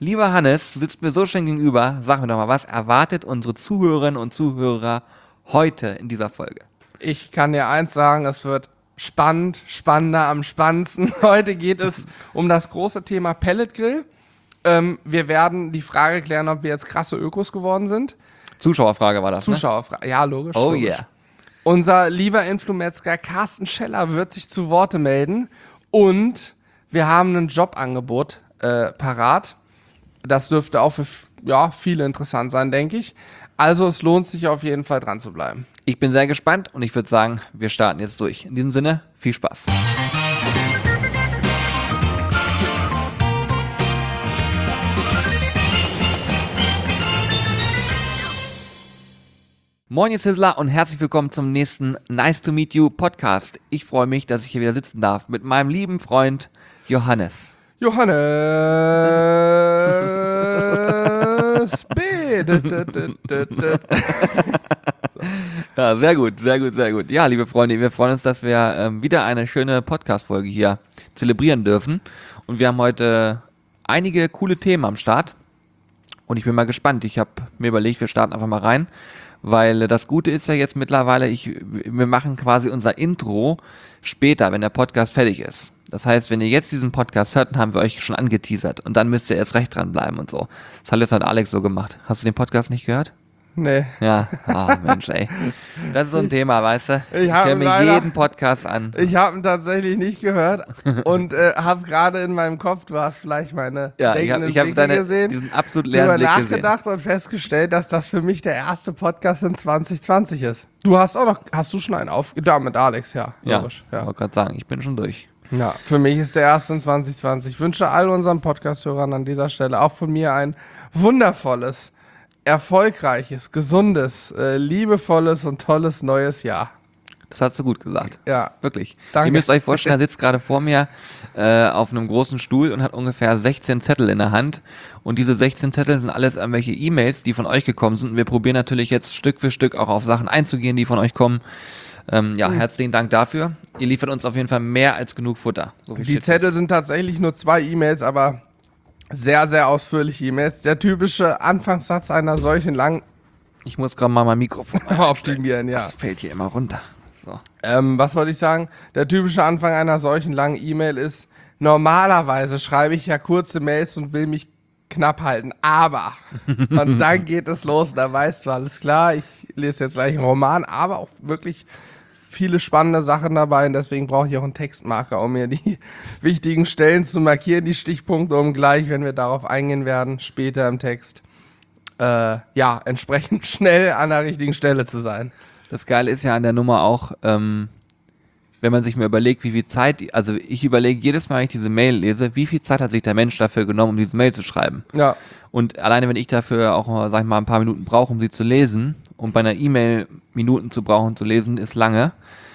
Lieber Hannes, du sitzt mir so schön gegenüber. Sag mir doch mal, was erwartet unsere Zuhörerinnen und Zuhörer heute in dieser Folge? Ich kann dir eins sagen, es wird spannend, spannender am spannendsten. Heute geht es um das große Thema Pelletgrill. Wir werden die Frage klären, ob wir jetzt krasse Ökos geworden sind. Zuschauerfrage war das, Zuschauerfrage, ja, logisch. Oh logisch. yeah. Unser lieber Influmetzger Carsten Scheller wird sich zu Worte melden. Und wir haben ein Jobangebot parat. Das dürfte auch für viele interessant sein, denke ich. Also es lohnt sich auf jeden Fall dran zu bleiben. Ich bin sehr gespannt und ich würde sagen, wir starten jetzt durch. In diesem Sinne, viel Spaß. Moin ihr Sizzler und herzlich willkommen zum nächsten Nice to Meet You Podcast. Ich freue mich, dass ich hier wieder sitzen darf mit meinem lieben Freund Johannes. Johannes B. Ja, sehr gut, sehr gut, sehr gut. Ja, liebe Freunde, wir freuen uns, dass wir wieder eine schöne Podcast-Folge hier zelebrieren dürfen. Und wir haben heute einige coole Themen am Start. Und ich bin mal gespannt. Ich habe mir überlegt, wir starten einfach mal rein. Weil das Gute ist ja jetzt mittlerweile, wir machen quasi unser Intro später, wenn der Podcast fertig ist. Das heißt, wenn ihr jetzt diesen Podcast hört, dann haben wir euch schon angeteasert. Und dann müsst ihr jetzt recht dran bleiben und so. Das hat jetzt halt Alex so gemacht. Hast du den Podcast nicht gehört? Nee. Ja, Mensch, ey. Das ist so ein Thema, weißt du? Ich höre mir jeden Podcast an. Ich habe ihn tatsächlich nicht gehört und habe gerade in meinem Kopf, du hast vielleicht meine denkenden Blicke gesehen, diesen absolut leeren Blick nachgedacht und festgestellt, dass das für mich der erste Podcast in 2020 ist. Hast du schon einen da mit Alex, ja. Logisch, ja. Ich wollte gerade sagen, ich bin schon durch. Ja, für mich ist der erste in 2020. Ich wünsche all unseren Podcast-Hörern an dieser Stelle auch von mir ein wundervolles, erfolgreiches, gesundes, liebevolles und tolles neues Jahr. Das hast du gut gesagt. Ja. Wirklich. Danke. Ihr müsst euch vorstellen, er sitzt gerade vor mir auf einem großen Stuhl und hat ungefähr 16 Zettel in der Hand. Und diese 16 Zettel sind alles irgendwelche E-Mails, die von euch gekommen sind. Und wir probieren natürlich jetzt Stück für Stück auch auf Sachen einzugehen, die von euch kommen. Herzlichen Dank dafür. Ihr liefert uns auf jeden Fall mehr als genug Futter. So viel die Zettel sind tatsächlich nur 2 E-Mails, aber sehr, sehr ausführliche E-Mails. Der typische Anfangssatz einer solchen langen... Ich muss gerade mal mein Mikrofon optimieren, ja. Das fällt hier immer runter. So. Was wollte ich sagen? Der typische Anfang einer solchen langen E-Mail ist, normalerweise schreibe ich ja kurze Mails und will mich knapp halten, aber und dann geht es los, da weißt du, alles klar, ich lese jetzt gleich einen Roman, aber auch wirklich viele spannende Sachen dabei und deswegen brauche ich auch einen Textmarker, um mir die wichtigen Stellen zu markieren, die Stichpunkte, um gleich, wenn wir darauf eingehen werden, später im Text, entsprechend schnell an der richtigen Stelle zu sein. Das Geile ist ja an der Nummer auch, wenn man sich mal überlegt, wie viel Zeit, also ich überlege jedes Mal, wenn ich diese Mail lese, wie viel Zeit hat sich der Mensch dafür genommen, um diese Mail zu schreiben. Ja. Und alleine, wenn ich dafür auch, sag ich mal, ein paar Minuten brauche, um sie zu lesen, und bei einer E-Mail Minuten zu brauchen, zu lesen, ist lange,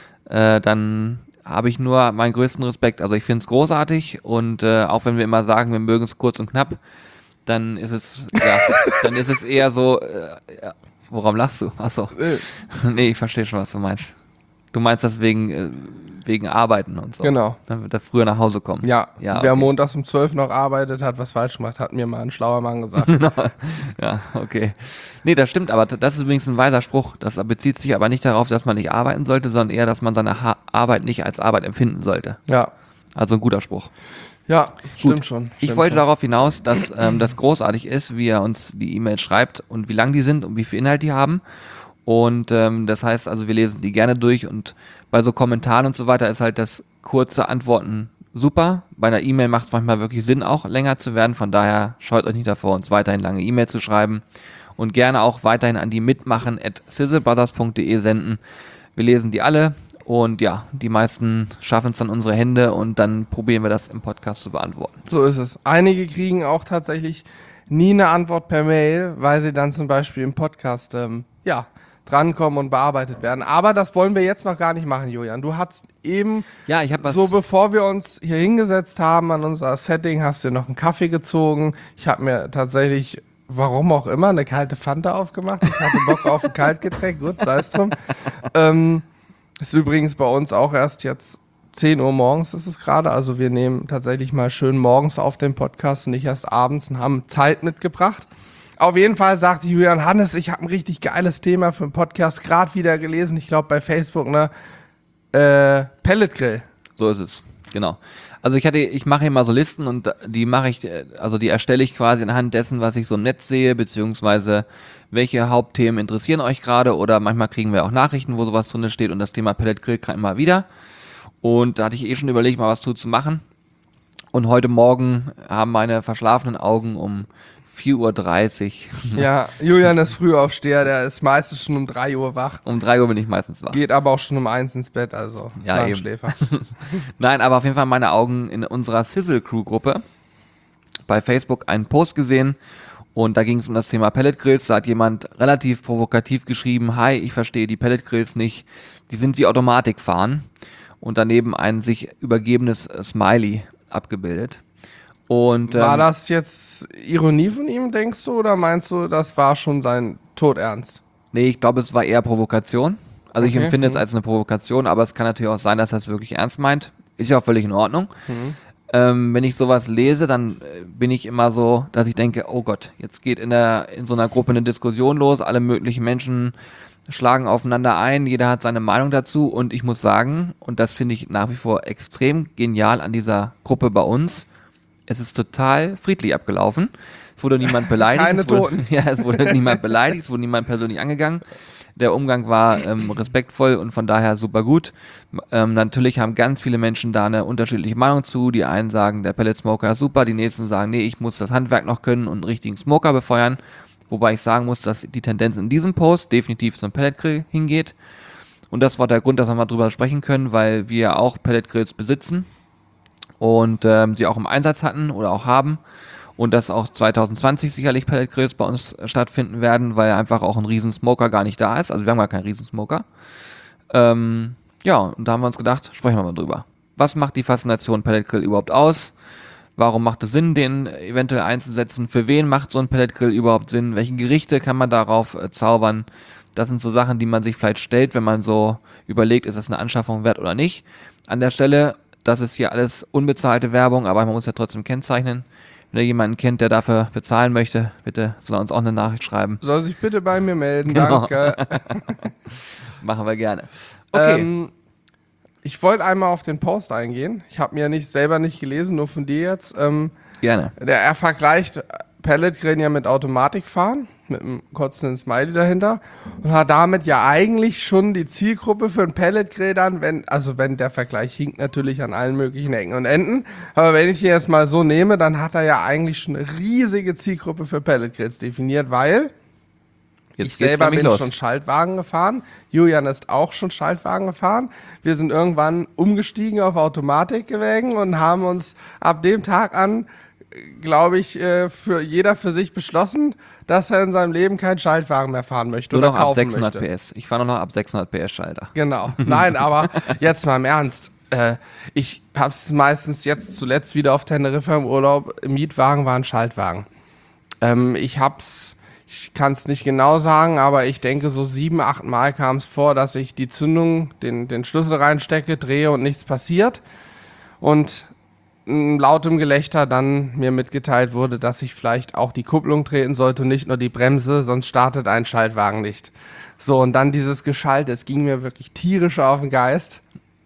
dann habe ich nur meinen größten Respekt. Also ich finde es großartig und auch wenn wir immer sagen, wir mögen es kurz und knapp, dann ist es, dann ist es eher so, worum lachst du? Achso. Nee, ich verstehe schon, was du meinst. Du meinst das wegen Arbeiten und so. Genau. Dann wird er früher nach Hause kommen. Ja, okay. Wer montags um 12 noch arbeitet, hat was falsch gemacht, hat mir mal ein schlauer Mann gesagt. Ja, okay. Nee, das stimmt, aber das ist übrigens ein weiser Spruch. Das bezieht sich aber nicht darauf, dass man nicht arbeiten sollte, sondern eher, dass man seine Arbeit nicht als Arbeit empfinden sollte. Ja. Also ein guter Spruch. Ja, stimmt schon. Ich wollte darauf hinaus, dass das großartig ist, wie er uns die E-Mails schreibt und wie lang die sind und wie viel Inhalt die haben. Und das heißt also, wir lesen die gerne durch und bei so Kommentaren und so weiter ist halt das kurze Antworten super. Bei einer E-Mail macht es manchmal wirklich Sinn, auch länger zu werden. Von daher scheut euch nicht davor, uns weiterhin lange E-Mail zu schreiben und gerne auch weiterhin an die mitmachen@sizzlebrothers.de senden. Wir lesen die alle und ja, die meisten schaffen es dann unsere Hände und dann probieren wir das im Podcast zu beantworten. So ist es. Einige kriegen auch tatsächlich nie eine Antwort per Mail, weil sie dann zum Beispiel im Podcast drankommen und bearbeitet werden. Aber das wollen wir jetzt noch gar nicht machen, Julian. Du hast eben, bevor wir uns hier hingesetzt haben an unser Setting, hast du noch einen Kaffee gezogen. Ich habe mir tatsächlich, warum auch immer, eine kalte Fanta aufgemacht. Ich hatte Bock auf ein Kaltgetränk. Gut, sei es drum. Ist übrigens bei uns auch erst jetzt 10 Uhr morgens ist es gerade. Also wir nehmen tatsächlich mal schön morgens auf den Podcast und nicht erst abends und haben Zeit mitgebracht. Auf jeden Fall sagte Julian: Hannes, ich habe ein richtig geiles Thema für einen Podcast gerade wieder gelesen. Ich glaube bei Facebook, ne? Pelletgrill. So ist es, genau. Also ich mache immer so Listen und die die erstelle ich quasi anhand dessen, was ich so im Netz sehe, beziehungsweise welche Hauptthemen interessieren euch gerade, oder manchmal kriegen wir auch Nachrichten, wo sowas drin steht, und das Thema Pelletgrill kam immer wieder. Und da hatte ich schon überlegt, mal was zu machen. Und heute Morgen haben meine verschlafenen Augen um 4:30 Uhr. Ja, Julian ist Frühaufsteher, der ist meistens schon um 3 Uhr wach. Um 3 Uhr bin ich meistens wach. Geht aber auch schon um 1 ins Bett, also Ja, eben. Schläfer. Nein, aber auf jeden Fall meine Augen in unserer Sizzle Crew Gruppe bei Facebook einen Post gesehen, und da ging es um das Thema Pelletgrills. Da hat jemand relativ provokativ geschrieben: Hi, ich verstehe die Pelletgrills nicht, die sind wie Automatikfahren, und daneben ein sich übergebenes Smiley abgebildet. Und, War das jetzt Ironie von ihm, denkst du, oder meinst du, das war schon sein Todernst? Nee, ich glaube, es war eher Provokation. Also ich Okay. empfinde es als eine Provokation, aber es kann natürlich auch sein, dass er es wirklich ernst meint. Ist ja auch völlig in Ordnung. Wenn ich sowas lese, dann bin ich immer so, dass ich denke: Oh Gott, jetzt geht in so einer Gruppe eine Diskussion los, alle möglichen Menschen schlagen aufeinander ein, jeder hat seine Meinung dazu, und ich muss sagen, und das finde ich nach wie vor extrem genial an dieser Gruppe bei uns, es ist total friedlich abgelaufen. Es wurde niemand beleidigt. Keine Toten. Es wurde niemand beleidigt, es wurde niemand persönlich angegangen. Der Umgang war respektvoll und von daher super gut. Natürlich haben ganz viele Menschen da eine unterschiedliche Meinung zu. Die einen sagen, der Pellet Smoker ist super, die nächsten sagen, nee, ich muss das Handwerk noch können und einen richtigen Smoker befeuern. Wobei ich sagen muss, dass die Tendenz in diesem Post definitiv zum Pelletgrill hingeht. Und das war der Grund, dass wir mal drüber sprechen können, weil wir auch Pelletgrills besitzen und sie auch im Einsatz hatten oder auch haben. Und dass auch 2020 sicherlich Pelletgrills bei uns stattfinden werden, weil einfach auch ein Riesensmoker gar nicht da ist. Also wir haben gar keinen Riesensmoker. Ja, und da haben wir uns gedacht, sprechen wir mal drüber. Was macht die Faszination Pelletgrill überhaupt aus? Warum macht es Sinn, den eventuell einzusetzen? Für wen macht so ein Pelletgrill überhaupt Sinn? Welche Gerichte kann man darauf zaubern? Das sind so Sachen, die man sich vielleicht stellt, wenn man so überlegt, ist das eine Anschaffung wert oder nicht. An der Stelle, das ist hier alles unbezahlte Werbung, aber man muss ja trotzdem kennzeichnen. Wenn ihr jemanden kennt, der dafür bezahlen möchte, bitte soll er uns auch eine Nachricht schreiben. Soll sich bitte bei mir melden, Genau. danke. Machen wir gerne. Okay. Ich wollte einmal auf den Post eingehen. Ich habe mir selber nicht gelesen, nur von dir jetzt. Gerne. Er vergleicht Pelletgrillen ja mit Automatikfahren, mit einem kotzenden Smiley dahinter, und hat damit ja eigentlich schon die Zielgruppe für einen Pelletgrill dann, wenn der Vergleich hinkt natürlich an allen möglichen Ecken und Enden, aber wenn ich ihn jetzt mal so nehme, dann hat er ja eigentlich schon eine riesige Zielgruppe für Pelletgrills definiert, weil ich selber bin schon Schaltwagen gefahren, Julian ist auch schon Schaltwagen gefahren, wir sind irgendwann umgestiegen auf Automatikgewägen und haben uns ab dem Tag an, glaube ich, für jeder für sich beschlossen, dass er in seinem Leben keinen Schaltwagen mehr fahren möchte. Nur oder noch ab kaufen 600 möchte. PS. Ich fahre noch ab 600 PS Schalter. Genau. Nein, aber jetzt mal im Ernst. Ich habe es meistens jetzt zuletzt wieder auf Teneriffa im Urlaub. Im Mietwagen war ein Schaltwagen. Ich kann es nicht genau sagen, aber ich denke, so 7, 8 Mal kam es vor, dass ich die Zündung, den Schlüssel reinstecke, drehe und nichts passiert. Und lautem Gelächter dann mir mitgeteilt wurde, dass ich vielleicht auch die Kupplung treten sollte und nicht nur die Bremse, sonst startet ein Schaltwagen nicht. So, und dann dieses Geschaltet, es ging mir wirklich tierisch auf den Geist.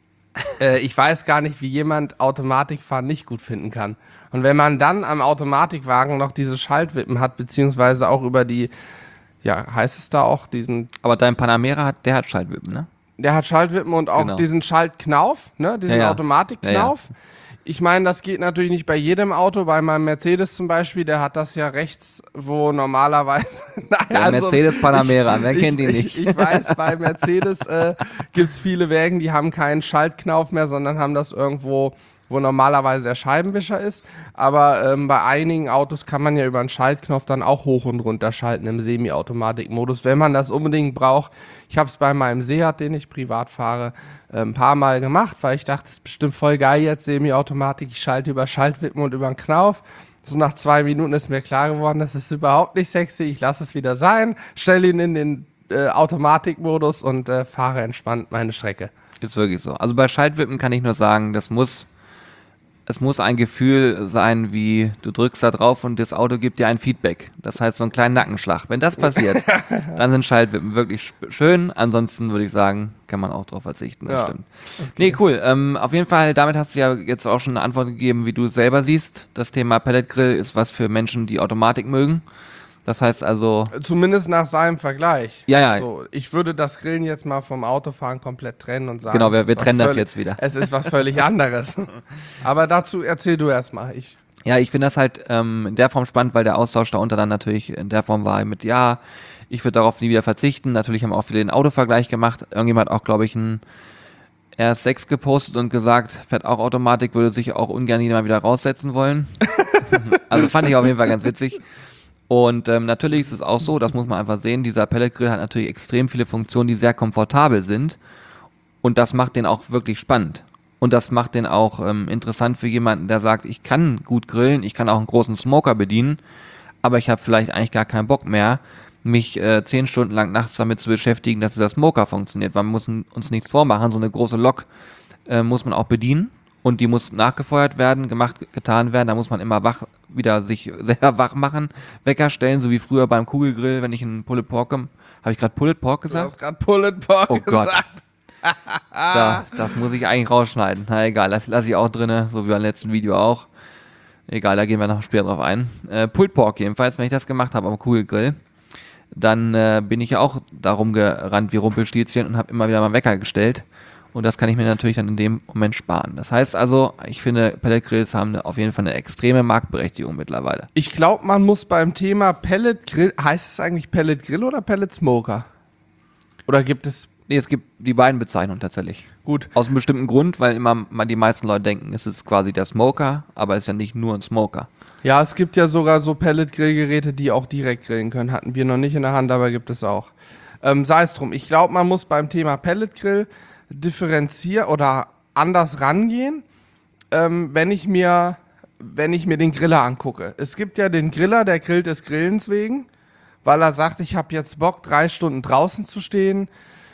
Ich weiß gar nicht, wie jemand Automatikfahren nicht gut finden kann. Und wenn man dann am Automatikwagen noch diese Schaltwippen hat, beziehungsweise auch über die, ja, heißt es da auch, Aber dein Panamera der hat Schaltwippen, ne? Der hat Schaltwippen und auch Genau. diesen Schaltknauf, ne, diesen Ja, ja. Automatikknauf. Ja, Ich meine, das geht natürlich nicht bei jedem Auto. Bei meinem Mercedes zum Beispiel, der hat das ja rechts, wo normalerweise... Nein, Der Mercedes Panamera, wer kennt ihn nicht? Ich weiß, bei Mercedes gibt es viele Wägen, die haben keinen Schaltknauf mehr, sondern haben das irgendwo, wo normalerweise der Scheibenwischer ist. Aber bei einigen Autos kann man ja über einen Schaltknopf dann auch hoch und runter schalten im Semi-Automatik-Modus, wenn man das unbedingt braucht. Ich habe es bei meinem Seat, den ich privat fahre, ein paar Mal gemacht, weil ich dachte, das ist bestimmt voll geil jetzt, Semi-Automatik. Ich schalte über Schaltwippen und über den Knauf. So nach 2 Minuten ist mir klar geworden, das ist überhaupt nicht sexy. Ich lasse es wieder sein, stelle ihn in den Automatikmodus und fahre entspannt meine Strecke. Ist wirklich so. Also bei Schaltwippen kann ich nur sagen, es muss ein Gefühl sein, wie du drückst da drauf und das Auto gibt dir ein Feedback. Das heißt so einen kleinen Nackenschlag. Wenn das passiert, dann sind Schaltwippen wirklich schön. Ansonsten würde ich sagen, kann man auch drauf verzichten. Das stimmt. Okay. Nee, cool. Auf jeden Fall, damit hast du ja jetzt auch schon eine Antwort gegeben, wie du es selber siehst. Das Thema Pelletgrill ist was für Menschen, die Automatik mögen. Das heißt also... Zumindest nach seinem Vergleich. Ja. So, ich würde das Grillen jetzt mal vom Autofahren komplett trennen und sagen... Genau, wir trennen das jetzt wieder. Es ist was völlig anderes. Aber dazu erzähl du erstmal. Ich finde das halt in der Form spannend, weil der Austausch da unter dann natürlich in der Form war mit, ja, ich würde darauf nie wieder verzichten. Natürlich haben auch viele den Autovergleich gemacht. Irgendjemand hat auch, glaube ich, ein RS6 gepostet und gesagt, fährt auch Automatik, würde sich auch ungern jemand wieder raussetzen wollen. Also fand ich auf jeden Fall ganz witzig. Und natürlich ist es auch so, das muss man einfach sehen, dieser Pelletgrill hat natürlich extrem viele Funktionen, die sehr komfortabel sind. Und das macht den auch wirklich spannend. Und das macht den auch interessant für jemanden, der sagt, ich kann gut grillen, ich kann auch einen großen Smoker bedienen, aber ich habe vielleicht eigentlich gar keinen Bock mehr, mich 10 Stunden lang nachts damit zu beschäftigen, dass dieser Smoker funktioniert. Weil wir müssen uns nichts vormachen, so eine große Lok muss man auch bedienen. Und die muss nachgefeuert werden, getan werden. Da muss man immer wieder sich selber wach machen, Wecker stellen, so wie früher beim Kugelgrill, wenn ich einen Pulled Pork... Habe ich gerade Pulled Pork gesagt? Du hast gerade Pulled Pork gesagt. Oh Gott. Das muss ich eigentlich rausschneiden. Na egal, lass ich auch drinne, so wie beim letzten Video auch. Egal, da gehen wir noch später drauf ein. Pulled Pork jedenfalls, wenn ich das gemacht habe am Kugelgrill, dann bin ich ja auch darum gerannt wie Rumpelstilzchen und habe immer wieder mal Wecker gestellt. Und das kann ich mir natürlich dann in dem Moment sparen. Das heißt also, ich finde, Pelletgrills haben auf jeden Fall eine extreme Marktberechtigung mittlerweile. Ich glaube, man muss beim Thema Pelletgrill, heißt es eigentlich Pelletgrill oder Pelletsmoker? Oder gibt es... Nee, es gibt die beiden Bezeichnungen tatsächlich. Gut. Aus einem bestimmten Grund, weil immer die meisten Leute denken, es ist quasi der Smoker, aber es ist ja nicht nur ein Smoker. Ja, es gibt ja sogar so Pelletgrillgeräte, die auch direkt grillen können. Hatten wir noch nicht in der Hand, aber gibt es auch. Sei es drum. Ich glaube, man muss beim Thema Pelletgrill differenzieren oder anders rangehen, wenn ich mir den Griller angucke. Es gibt ja den Griller, der grillt des Grillens wegen, weil er sagt, ich habe jetzt Bock, 3 Stunden draußen zu stehen,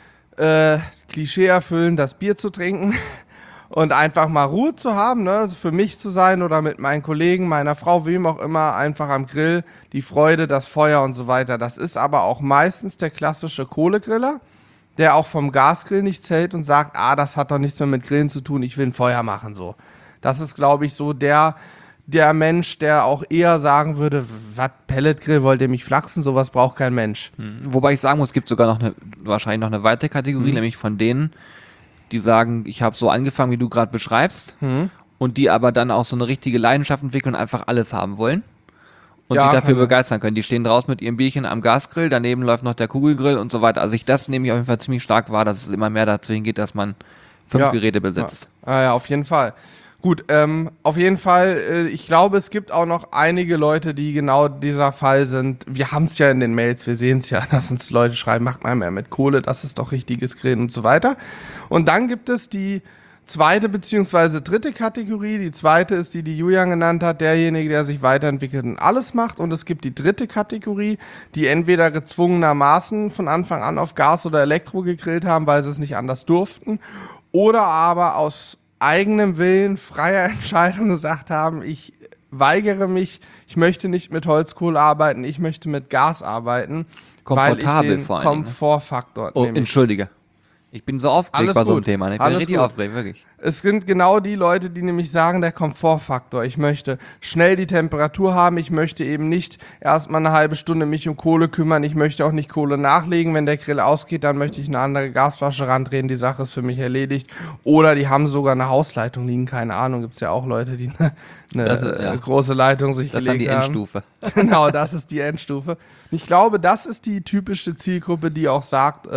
Klischee erfüllen, das Bier zu trinken und einfach mal Ruhe zu haben, ne? Für mich zu sein oder mit meinen Kollegen, meiner Frau, wem auch immer, einfach am Grill, die Freude, das Feuer und so weiter. Das ist aber auch meistens der klassische Kohlegriller, der auch vom Gasgrill nichts hält und sagt, das hat doch nichts mehr mit Grillen zu tun, ich will ein Feuer machen, so. Das ist, glaube ich, so der Mensch, der auch eher sagen würde, was, Pelletgrill, wollt ihr mich flachsen, sowas braucht kein Mensch. Wobei ich sagen muss, es gibt sogar wahrscheinlich noch eine weitere Kategorie, nämlich von denen, die sagen, ich habe so angefangen, wie du gerade beschreibst, und die aber dann auch so eine richtige Leidenschaft entwickeln und einfach alles haben wollen. Und sich dafür begeistern können. Die stehen draußen mit ihrem Bierchen am Gasgrill, daneben läuft noch der Kugelgrill und so weiter. Also das nehme ich auf jeden Fall ziemlich stark wahr, dass es immer mehr dazu hingeht, dass man 5 Geräte besitzt. Ja, auf jeden Fall. Gut, auf jeden Fall, ich glaube, es gibt auch noch einige Leute, die genau dieser Fall sind. Wir haben es ja in den Mails, wir sehen es ja, dass uns Leute schreiben, macht mal mehr mit Kohle, das ist doch richtiges Grillen und so weiter. Und dann gibt es die zweite bzw. dritte Kategorie. Die zweite ist die Julian genannt hat, derjenige, der sich weiterentwickelt und alles macht. Und es gibt die dritte Kategorie, die entweder gezwungenermaßen von Anfang an auf Gas oder Elektro gegrillt haben, weil sie es nicht anders durften, oder aber aus eigenem Willen, freier Entscheidung gesagt haben, ich weigere mich, ich möchte nicht mit Holzkohle arbeiten, ich möchte mit Gas arbeiten, komfortabel, weil ich den vor allen Dingen, Komfortfaktor nehme. Entschuldige. Ich bin so aufgeregt bei so einem Thema. Ich bin richtig aufgeregt, wirklich. Es sind genau die Leute, die nämlich sagen, der Komfortfaktor. Ich möchte schnell die Temperatur haben. Ich möchte eben nicht erstmal eine halbe Stunde mich um Kohle kümmern. Ich möchte auch nicht Kohle nachlegen. Wenn der Grill ausgeht, dann möchte ich eine andere Gasflasche randrehen. Die Sache ist für mich erledigt. Oder die haben sogar eine Hausleitung liegen. Keine Ahnung. Gibt es ja auch Leute, die eine große Leitung sich gelegt haben. Das ist dann die Endstufe. Genau, das ist die Endstufe. Ich glaube, das ist die typische Zielgruppe, die auch sagt,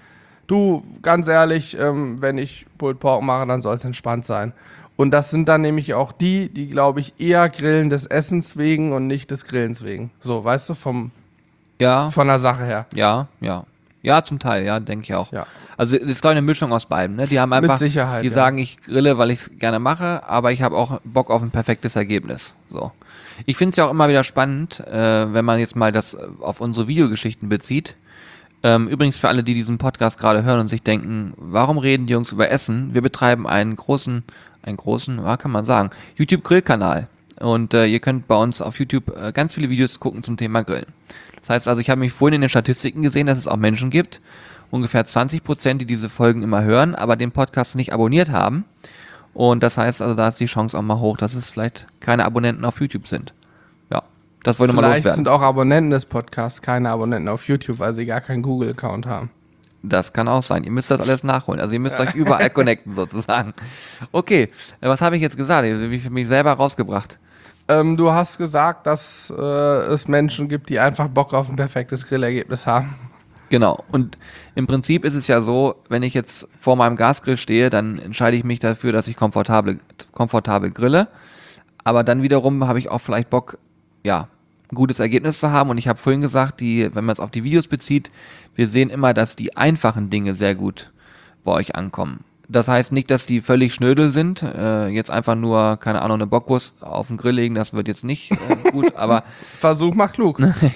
du, ganz ehrlich, wenn ich Pulled Pork mache, dann soll es entspannt sein. Und das sind dann nämlich auch die, glaube ich, eher grillen des Essens wegen und nicht des Grillens wegen. So, weißt du, von der Sache her. Ja. Ja, zum Teil, ja, denke ich auch. Ja. Also das ist, glaube ich, eine Mischung aus beiden. Ne? Die haben einfach, mit Sicherheit, die sagen, ich grille, weil ich es gerne mache, aber ich habe auch Bock auf ein perfektes Ergebnis. So. Ich finde es ja auch immer wieder spannend, wenn man jetzt mal das auf unsere Videogeschichten bezieht. Übrigens für alle, die diesen Podcast gerade hören und sich denken, warum reden die Jungs über Essen? Wir betreiben einen großen, kann man sagen, YouTube-Grillkanal. Und ihr könnt bei uns auf YouTube ganz viele Videos gucken zum Thema Grillen. Das heißt also, ich habe mich vorhin in den Statistiken gesehen, dass es auch Menschen gibt, ungefähr 20%, die diese Folgen immer hören, aber den Podcast nicht abonniert haben. Und das heißt also, da ist die Chance auch mal hoch, dass es vielleicht keine Abonnenten auf YouTube sind. Ja, das wollte mal loswerden. Vielleicht sind auch Abonnenten des Podcasts keine Abonnenten auf YouTube, weil sie gar keinen Google-Account haben. Das kann auch sein. Ihr müsst das alles nachholen. Also ihr müsst euch überall connecten sozusagen. Okay, was habe ich jetzt gesagt? Wie für mich selber rausgebracht? Du hast gesagt, dass es Menschen gibt, die einfach Bock auf ein perfektes Grillergebnis haben. Genau. Und im Prinzip ist es ja so, wenn ich jetzt vor meinem Gasgrill stehe, dann entscheide ich mich dafür, dass ich komfortabel grille. Aber dann wiederum habe ich auch vielleicht Bock, ja, ein gutes Ergebnis zu haben. Und ich habe vorhin gesagt, wenn man es auf die Videos bezieht, wir sehen immer, dass die einfachen Dinge sehr gut bei euch ankommen. Das heißt nicht, dass die völlig schnödel sind. Jetzt einfach nur, keine Ahnung, eine Bockwurst auf den Grill legen, das wird jetzt nicht gut, aber Versuch macht klug.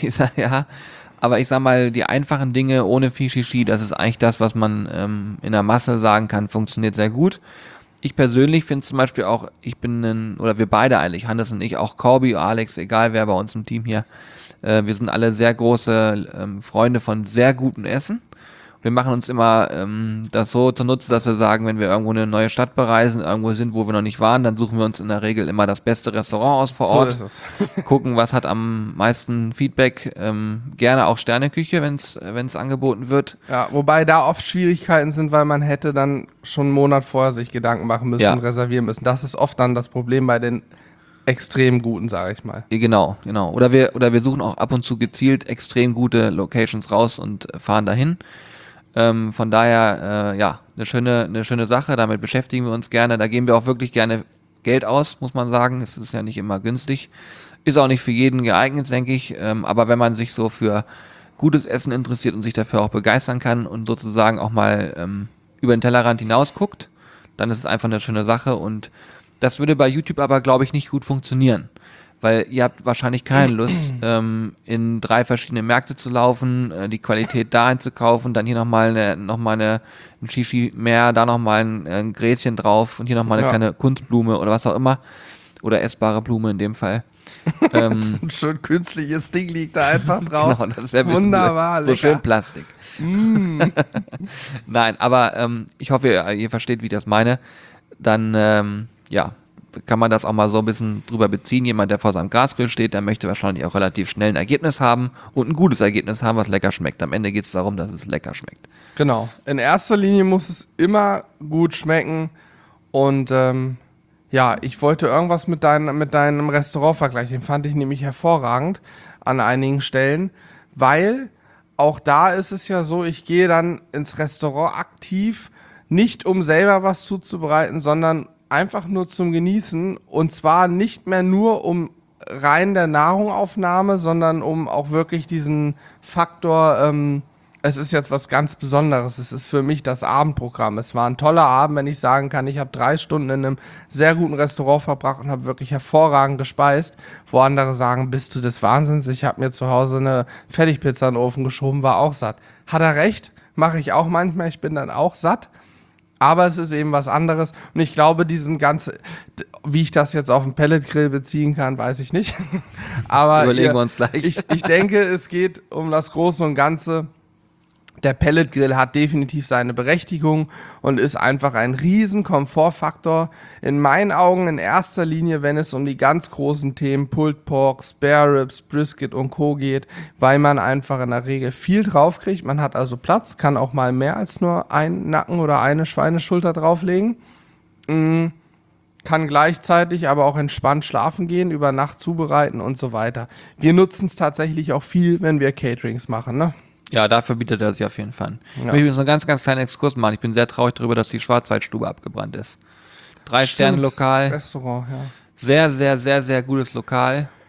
Aber ich sag mal, die einfachen Dinge ohne viel Shishi, das ist eigentlich das, was man in der Masse sagen kann, funktioniert sehr gut. Ich persönlich finde zum Beispiel auch, oder wir beide eigentlich, Hannes und ich, auch Corby, Alex, egal wer bei uns im Team hier, wir sind alle sehr große Freunde von sehr gutem Essen. Wir machen uns immer das so zunutze, dass wir sagen, wenn wir irgendwo eine neue Stadt bereisen, irgendwo sind, wo wir noch nicht waren, dann suchen wir uns in der Regel immer das beste Restaurant aus vor Ort. So ist es. Gucken, was hat am meisten Feedback. Gerne auch Sterneküche, wenn es angeboten wird. Ja, wobei da oft Schwierigkeiten sind, weil man hätte dann schon einen Monat vorher sich Gedanken machen müssen und reservieren müssen. Das ist oft dann das Problem bei den extrem guten, sage ich mal. Genau. Oder wir suchen auch ab und zu gezielt extrem gute Locations raus und fahren dahin. Von daher, eine schöne Sache, damit beschäftigen wir uns gerne, da geben wir auch wirklich gerne Geld aus, muss man sagen, es ist ja nicht immer günstig, ist auch nicht für jeden geeignet, denke ich, aber wenn man sich so für gutes Essen interessiert und sich dafür auch begeistern kann und sozusagen auch mal über den Tellerrand hinaus guckt, dann ist es einfach eine schöne Sache und das würde bei YouTube aber, glaube ich, nicht gut funktionieren. Weil ihr habt wahrscheinlich keine Lust, in 3 verschiedene Märkte zu laufen, die Qualität da einzukaufen, dann hier nochmal ein Shishi mehr, da nochmal ein Gräschen drauf und hier nochmal eine kleine Kunstblume oder was auch immer. Oder essbare Blume in dem Fall. Ein schön künstliches Ding liegt da einfach drauf. Genau, das wäre wunderbar, so schön Plastik. Nein, aber ich hoffe, ihr versteht, wie ich das meine. Dann, kann man das auch mal so ein bisschen drüber beziehen. Jemand, der vor seinem Gasgrill steht, der möchte wahrscheinlich auch relativ schnell ein Ergebnis haben und ein gutes Ergebnis haben, was lecker schmeckt. Am Ende geht es darum, dass es lecker schmeckt. Genau. In erster Linie muss es immer gut schmecken und ich wollte irgendwas mit deinem Restaurant vergleichen. Den fand ich nämlich hervorragend an einigen Stellen, weil auch da ist es ja so, ich gehe dann ins Restaurant aktiv, nicht um selber was zuzubereiten, sondern einfach nur zum Genießen und zwar nicht mehr nur um rein der Nahrungaufnahme, sondern um auch wirklich diesen Faktor, es ist jetzt was ganz Besonderes, es ist für mich das Abendprogramm. Es war ein toller Abend, wenn ich sagen kann, ich habe 3 Stunden in einem sehr guten Restaurant verbracht und habe wirklich hervorragend gespeist, wo andere sagen, bist du des Wahnsinns, ich habe mir zu Hause eine Fertigpizza in den Ofen geschoben, war auch satt. Hat er recht, mache ich auch manchmal, ich bin dann auch satt. Aber es ist eben was anderes. Und ich glaube, wie ich das jetzt auf den Pelletgrill beziehen kann, weiß ich nicht. Aber überlegen wir uns gleich. Ich denke, es geht um das Große und Ganze. Der Pelletgrill hat definitiv seine Berechtigung und ist einfach ein riesen Komfortfaktor. In meinen Augen in erster Linie, wenn es um die ganz großen Themen Pulled Pork, Spare Ribs, Brisket und Co. geht, weil man einfach in der Regel viel drauf kriegt. Man hat also Platz, kann auch mal mehr als nur einen Nacken oder eine Schweineschulter drauflegen. Kann gleichzeitig aber auch entspannt schlafen gehen, über Nacht zubereiten und so weiter. Wir nutzen es tatsächlich auch viel, wenn wir Caterings machen, ne? Ja, dafür bietet er sich auf jeden Fall. Ich möchte übrigens einen ganz, ganz kleinen Exkurs machen. Ich bin sehr traurig darüber, dass die Schwarzwaldstube abgebrannt ist. 3-Sterne-Lokal. Restaurant, ja. Sehr, sehr, sehr, sehr gutes Lokal.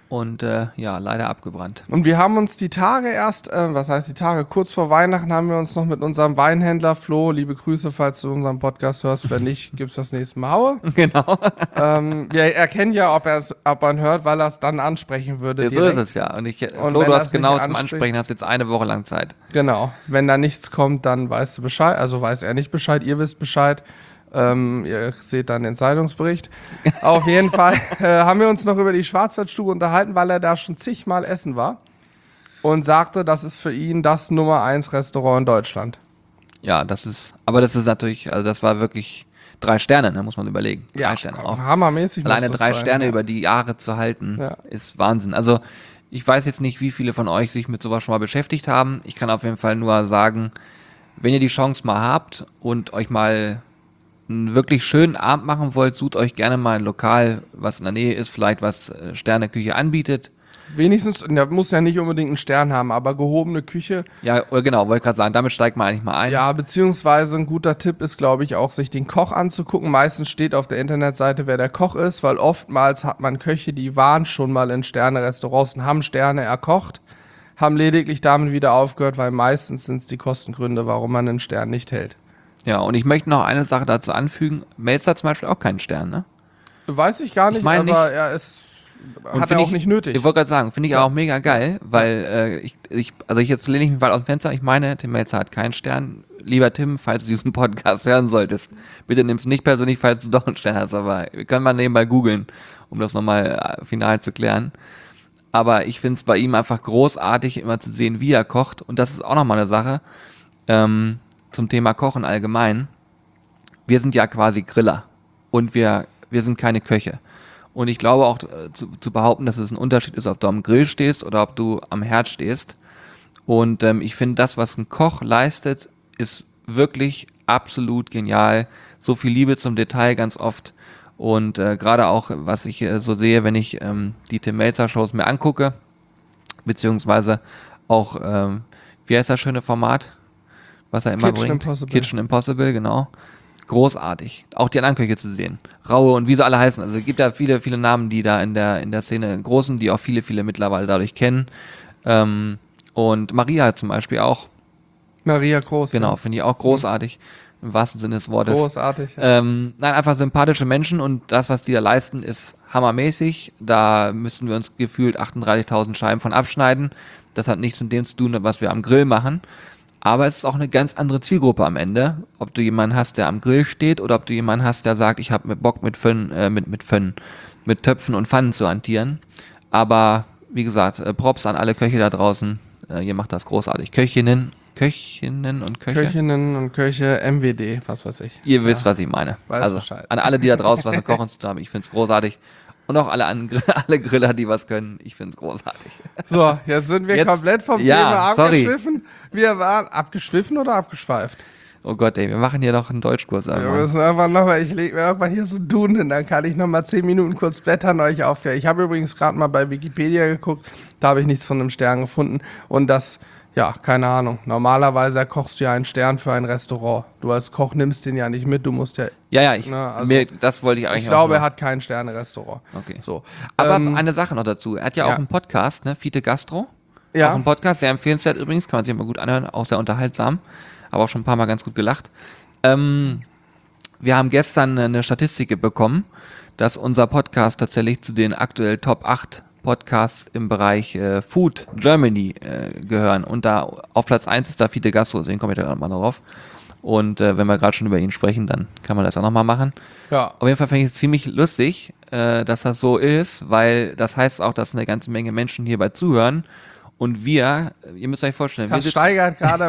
und ja, leider abgebrannt. Und wir haben uns die Tage erst, was heißt die Tage, kurz vor Weihnachten haben wir uns noch mit unserem Weinhändler Flo, liebe Grüße, falls du unseren Podcast hörst, wenn nicht, gibt's das nächste Mal Haue. Genau. Wir erkennen ja, ob er ihn hört, weil er es dann ansprechen würde. Ja, so ist es ja. Und Flo, du hast genau zum Ansprechen, hast jetzt eine Woche lang Zeit. Genau. Wenn da nichts kommt, dann weißt du Bescheid. Also weiß er nicht Bescheid, ihr wisst Bescheid. Ihr seht dann den Zeitungsbericht. Auf jeden Fall haben wir uns noch über die Schwarzwaldstube unterhalten, weil er da schon zigmal essen war. Und sagte, das ist für ihn das Nummer 1 Restaurant in Deutschland. Ja, das ist natürlich, also das war wirklich 3 Sterne, da muss man überlegen. 3 Sterne auch. Hammermäßig. Alleine 3 Sterne über die Jahre zu halten, ist Wahnsinn. Also ich weiß jetzt nicht, wie viele von euch sich mit sowas schon mal beschäftigt haben. Ich kann auf jeden Fall nur sagen, wenn ihr die Chance mal habt und euch mal einen wirklich schönen Abend machen wollt, sucht euch gerne mal ein Lokal, was in der Nähe ist, vielleicht was Sterneküche anbietet. Wenigstens, der muss ja nicht unbedingt einen Stern haben, aber gehobene Küche. Ja, genau, wollte gerade sagen, damit steigt man eigentlich mal ein. Ja, beziehungsweise ein guter Tipp ist, glaube ich, auch sich den Koch anzugucken. Meistens steht auf der Internetseite, wer der Koch ist, weil oftmals hat man Köche, die waren schon mal in Sterne-Restaurants und haben Sterne erkocht, haben lediglich damit wieder aufgehört, weil meistens sind es die Kostengründe, warum man einen Stern nicht hält. Ja, und ich möchte noch eine Sache dazu anfügen. Melzer hat zum Beispiel auch keinen Stern, ne? Weiß ich gar nicht, aber nicht. er ist, hat er auch nicht nötig. Ich wollte gerade sagen, finde ich auch mega geil, weil jetzt lehne ich mich weit aus dem Fenster. Ich meine, Tim Melzer hat keinen Stern. Lieber Tim, falls du diesen Podcast hören solltest, bitte nimm es nicht persönlich, falls du doch einen Stern hast, aber wir können mal nebenbei googeln, um das nochmal final zu klären. Aber ich finde es bei ihm einfach großartig, immer zu sehen, wie er kocht. Und das ist auch nochmal eine Sache, zum Thema Kochen allgemein. Wir sind ja quasi Griller und wir sind keine Köche. Und ich glaube auch zu behaupten, dass es ein Unterschied ist, ob du am Grill stehst oder ob du am Herd stehst. Und ich finde, das, was ein Koch leistet, ist wirklich absolut genial. So viel Liebe zum Detail ganz oft. Und gerade auch, was ich so sehe, wenn ich die Tim Melzer Shows mir angucke, beziehungsweise auch, wie heißt das schöne Format, was er immer bringt? Kitchen Impossible, genau. Großartig. Auch die anderen Köche zu sehen. Raue und wie sie alle heißen. Also es gibt ja viele, viele Namen, die da in der Szene großen, die auch viele, viele mittlerweile dadurch kennen. Und Maria zum Beispiel auch. Maria Groß. Genau, finde ich auch großartig. Im wahrsten Sinne des Wortes. Großartig. Ja. Nein, einfach sympathische Menschen und das, was die da leisten, ist hammermäßig. Da müssten wir uns gefühlt 38.000 Scheiben von abschneiden. Das hat nichts mit dem zu tun, was wir am Grill machen. Aber es ist auch eine ganz andere Zielgruppe am Ende. Ob du jemanden hast, der am Grill steht oder ob du jemanden hast, der sagt, ich habe Bock mit Töpfen und Pfannen zu hantieren. Aber wie gesagt, Props an alle Köche da draußen. Ihr macht das großartig. Köchinnen und Köche. Köchinnen und Köche, MWD, was weiß ich. Ihr wisst, was ich meine. Weiß also Bescheid. An alle, die da draußen was mit Kochen zu tun haben, ich finde es großartig. Und auch alle Griller, die was können, ich finde es großartig. So, jetzt sind wir komplett vom Thema abgeschwiffen. Wir waren abgeschwiffen oder abgeschweift? Oh Gott, ey, wir machen hier noch einen Deutschkurs. Wir müssen einfach nochmal, ich lege mir irgendwann hier so Duden hin, dann kann ich nochmal 10 Minuten kurz blättern, euch aufklären. Ich habe übrigens gerade mal bei Wikipedia geguckt, da habe ich nichts von einem Stern gefunden. Und das, ja, keine Ahnung. Normalerweise kochst du ja einen Stern für ein Restaurant. Du als Koch nimmst den ja nicht mit, du musst ja... das wollte ich eigentlich Ich glaube, er hat kein Sterne-Restaurant. Okay. So. Aber eine Sache noch dazu. Er hat ja auch einen Podcast, ne? Fiete Gastro. Ja. Auch ein Podcast, sehr empfehlenswert übrigens, kann man sich immer gut anhören, auch sehr unterhaltsam. Aber auch schon ein paar Mal ganz gut gelacht. Wir haben gestern eine Statistik bekommen, dass unser Podcast tatsächlich zu den aktuell Top 8 Podcasts im Bereich Food Germany gehören. Und da auf Platz 1 ist da Fiete Gastro, deswegen komme ich da mal drauf. Und wenn wir gerade schon über ihn sprechen, dann kann man das auch nochmal machen. Ja. Auf jeden Fall finde ich es ziemlich lustig, dass das so ist, weil das heißt auch, dass eine ganze Menge Menschen hierbei zuhören. Und ihr müsst euch vorstellen, das steigert gerade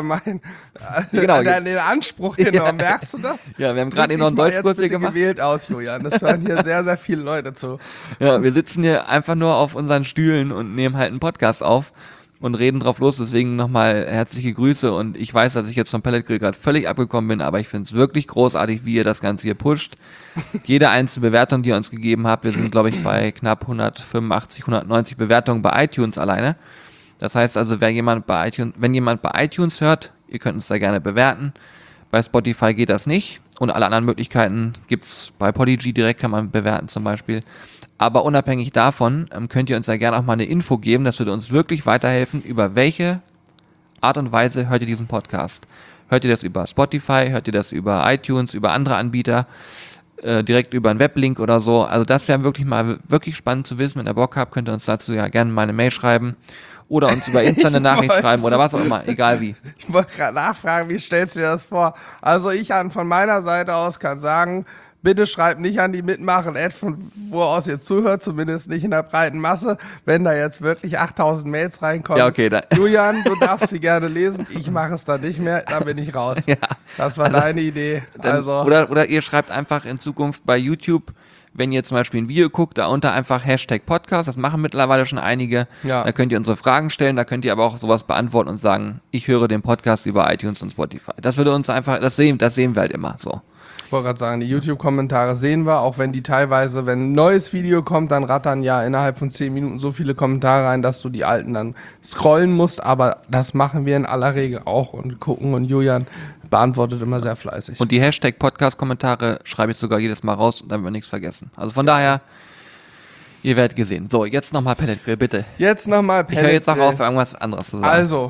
den Anspruch genommen. Merkst du das? Ja, wir haben gerade noch einen Deutschkurs hier gemacht. Gewählt aus, Julian. Das hören hier sehr, sehr viele Leute zu. Ja, wir sitzen hier einfach nur auf unseren Stühlen und nehmen halt einen Podcast auf und reden drauf los. Deswegen nochmal herzliche Grüße. Und ich weiß, dass ich jetzt vom Pellet Grill gerade völlig abgekommen bin, aber ich finde es wirklich großartig, wie ihr das Ganze hier pusht. Jede einzelne Bewertung, die ihr uns gegeben habt, wir sind, glaube ich, bei knapp 185, 190 Bewertungen bei iTunes alleine. Das heißt also, wenn jemand bei iTunes hört, ihr könnt uns da gerne bewerten. Bei Spotify geht das nicht und alle anderen Möglichkeiten gibt es bei Podigy direkt, kann man bewerten zum Beispiel. Aber unabhängig davon könnt ihr uns ja gerne auch mal eine Info geben. Das würde uns wirklich weiterhelfen, über welche Art und Weise hört ihr diesen Podcast. Hört ihr das über Spotify, hört ihr das über iTunes, über andere Anbieter, direkt über einen Weblink oder so. Also das wäre wirklich spannend zu wissen. Wenn ihr Bock habt, könnt ihr uns dazu ja gerne mal eine Mail schreiben oder uns über Insta eine Nachricht schreiben oder was auch immer, egal wie. Ich wollte gerade nachfragen, wie stellst du dir das vor? Also von meiner Seite aus kann sagen, bitte schreibt nicht an die Mitmachen-Ad, von wo aus ihr zuhört, zumindest nicht in der breiten Masse. Wenn da jetzt wirklich 8000 Mails reinkommen, Ja, okay, Julian, du darfst sie gerne lesen, ich mache es dann nicht mehr, da bin ich raus. Ja. Das war deine Idee. Also. Oder ihr schreibt einfach in Zukunft bei YouTube, wenn ihr zum Beispiel ein Video guckt, da unter einfach #Podcast, das machen mittlerweile schon einige, Ja. Da könnt ihr unsere Fragen stellen, da könnt ihr aber auch sowas beantworten und sagen, ich höre den Podcast über iTunes und Spotify. Das würde uns einfach, das sehen wir halt immer so. Ich wollte gerade sagen, die YouTube-Kommentare sehen wir, auch wenn die teilweise, wenn ein neues Video kommt, dann rattern ja innerhalb von 10 Minuten so viele Kommentare rein, dass du die alten dann scrollen musst, aber das machen wir in aller Regel auch und gucken und Julian beantwortet immer sehr fleißig. Und die #Podcast-Kommentare schreibe ich sogar jedes Mal raus, damit wir nichts vergessen. Also von daher, ihr werdet gesehen. So, jetzt nochmal Pellet Grill, bitte. Jetzt nochmal Ich höre jetzt auch auf, irgendwas anderes zu sagen. Also,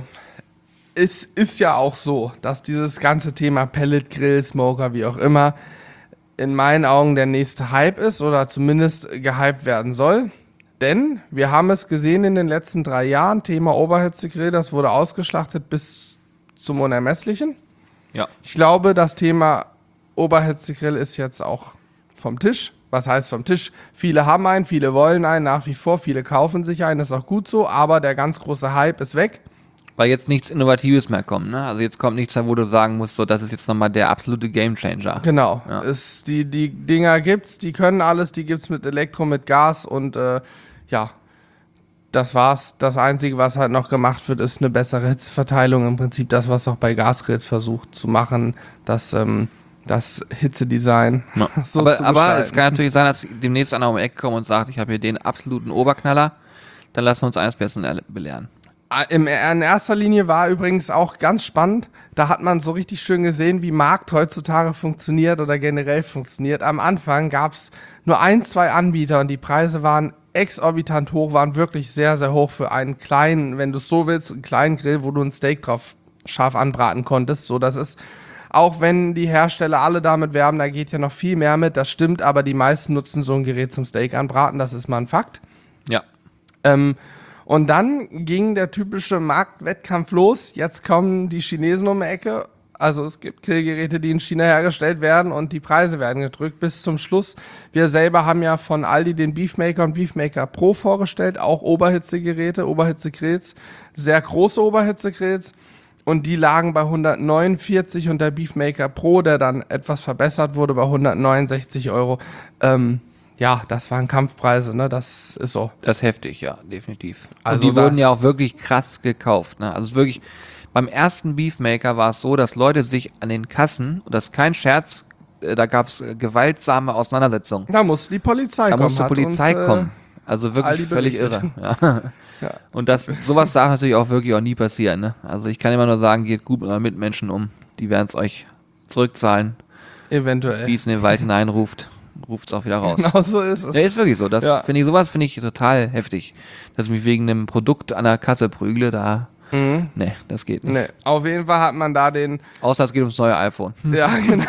es ist ja auch so, dass dieses ganze Thema Pellet Grill, Smoker, wie auch immer, in meinen Augen der nächste Hype ist oder zumindest gehypt werden soll. Denn wir haben es gesehen in den letzten 3 Jahren, Thema Oberhitzegrill, das wurde ausgeschlachtet bis zum Unermesslichen. Ja. Ich glaube, das Thema Oberhitzegrill ist jetzt auch vom Tisch. Was heißt vom Tisch? Viele haben einen, viele wollen einen, nach wie vor, viele kaufen sich einen, ist auch gut so, aber der ganz große Hype ist weg. Weil jetzt nichts Innovatives mehr kommt, ne? Also jetzt kommt nichts da, wo du sagen musst, so, das ist jetzt nochmal der absolute Gamechanger. Genau. Ja. Die Dinger gibt's, die können alles, die gibt's mit Elektro, mit Gas und ja, das war's. Das Einzige, was halt noch gemacht wird, ist eine bessere Hitzeverteilung. Im Prinzip das, was auch bei Gasgrills versucht zu machen, das Hitzedesign. Ja. so zu aber gestalten. es kann natürlich sein, dass demnächst einer um die Ecke kommt und sagt, ich habe hier den absoluten Oberknaller, dann lassen wir uns eines Besseren belehren. In erster Linie war übrigens auch ganz spannend, da hat man so richtig schön gesehen, wie Markt heutzutage funktioniert oder generell funktioniert. Am Anfang gab es nur 1, 2 Anbieter und die Preise waren exorbitant hoch, waren wirklich sehr, sehr hoch für einen kleinen, wenn du es so willst, einen kleinen Grill, wo du ein Steak drauf scharf anbraten konntest. So, das ist, auch wenn die Hersteller alle damit werben, da geht ja noch viel mehr mit, das stimmt, aber die meisten nutzen so ein Gerät zum Steak anbraten, das ist mal ein Fakt. Ja. Und dann ging der typische Marktwettkampf los. Jetzt kommen die Chinesen um die Ecke. Also es gibt Grillgeräte, die in China hergestellt werden und die Preise werden gedrückt bis zum Schluss. Wir selber haben ja von Aldi den Beefmaker und Beefmaker Pro vorgestellt, auch Oberhitzegeräte, Oberhitzegrills, sehr große Oberhitzegrills. Und die lagen bei 149 und der Beefmaker Pro, der dann etwas verbessert wurde, bei 169 Euro. Ja, das waren Kampfpreise, ne? Das ist so. Das ist heftig, ja, definitiv. Also und die wurden das- ja auch wirklich krass gekauft. Ne? Also wirklich, beim ersten Beefmaker war es so, dass Leute sich an den Kassen, und das ist kein Scherz, da gab es gewaltsame Auseinandersetzungen. Da musste die Polizei Da kommen. musste hat Polizei uns, kommen. Also wirklich Aldi völlig berichtet. irre. Ja. Ja. Und sowas darf natürlich auch wirklich auch nie passieren. Ne? Also ich kann immer nur sagen, geht gut mit euren Mitmenschen um. Die werden es euch zurückzahlen. Eventuell. Wie es in den Wald hineinruft, ruft es auch wieder raus. Genau so ist es. Ja, ist wirklich so. Das Ja. sowas finde ich total heftig. Dass ich mich wegen einem Produkt an der Kasse prügle, nee, das geht nicht. Nee, auf jeden Fall hat man da den, Außer es geht ums neue iPhone. ja genau,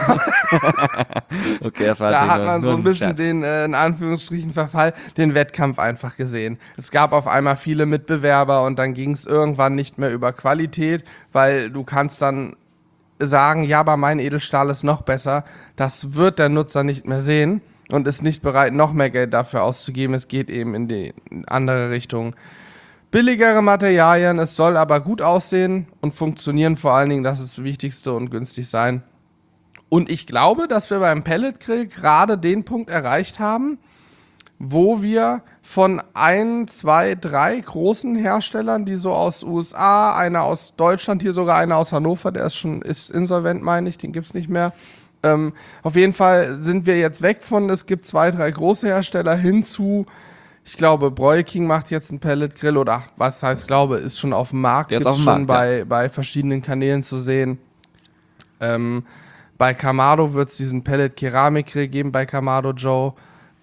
Okay, das war da natürlich hat man nur so ein bisschen Scherz. den, in Anführungsstrichen Verfall, den Wettkampf einfach gesehen. Es gab auf einmal viele Mitbewerber und dann ging es irgendwann nicht mehr über Qualität, weil du kannst dann sagen, ja, aber mein Edelstahl ist noch besser. Das wird der Nutzer nicht mehr sehen und ist nicht bereit, noch mehr Geld dafür auszugeben. Es geht eben in die andere Richtung. Billigere Materialien, es soll aber gut aussehen und funktionieren vor allen Dingen, das ist das Wichtigste und günstig sein. Und ich glaube, dass wir beim Pellet Grill gerade den Punkt erreicht haben, wo wir von 1, 2, 3 großen Herstellern, die so aus USA, einer aus Deutschland, hier sogar einer aus Hannover, der ist insolvent, meine ich, den gibt's nicht mehr. Auf jeden Fall sind wir jetzt weg von, es gibt 2, 3 große Hersteller hin zu, ich glaube, Broil King macht jetzt einen Pellet Grill oder was heißt glaube, ist schon auf dem Markt, Der ist gibt's auf dem schon Markt, bei verschiedenen Kanälen zu sehen. Bei Kamado wird es diesen Pellet Keramik Grill geben, bei Kamado Joe.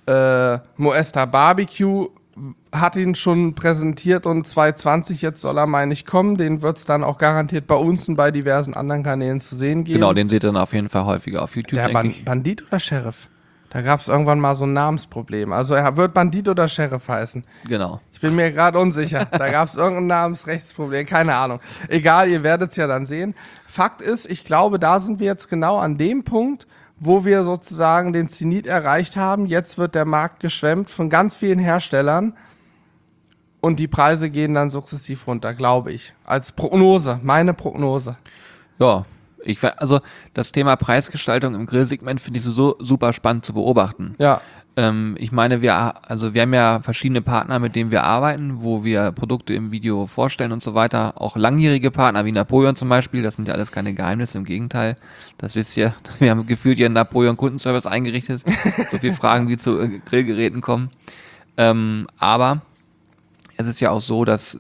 Moesta Barbecue hat ihn schon präsentiert und 2020 jetzt soll er, meine ich, kommen. Den wird es dann auch garantiert bei uns und bei diversen anderen Kanälen zu sehen geben. Genau, den seht ihr dann auf jeden Fall häufiger auf YouTube, Der denke ich. Bandit oder Sheriff? Da gab es irgendwann mal so ein Namensproblem. Also er wird Bandit oder Sheriff heißen. Genau. Ich bin mir gerade unsicher. Da gab es irgendein Namensrechtsproblem. Keine Ahnung. Egal, ihr werdet es ja dann sehen. Fakt ist, ich glaube, da sind wir jetzt genau an dem Punkt, wo wir sozusagen den Zenit erreicht haben. Jetzt wird der Markt geschwemmt von ganz vielen Herstellern und die Preise gehen dann sukzessiv runter, glaube ich. Als Prognose, meine Prognose. Ja, also das Thema Preisgestaltung im Grillsegment finde ich so super spannend zu beobachten. Ja. Ich meine, wir haben ja verschiedene Partner, mit denen wir arbeiten, wo wir Produkte im Video vorstellen und so weiter. Auch langjährige Partner wie Napoleon zum Beispiel, das sind ja alles keine Geheimnisse, im Gegenteil. Das wisst ihr, wir haben gefühlt hier einen Napoleon-Kundenservice eingerichtet. So viele Fragen, wie zu Grillgeräten kommen. Aber es ist ja auch so, dass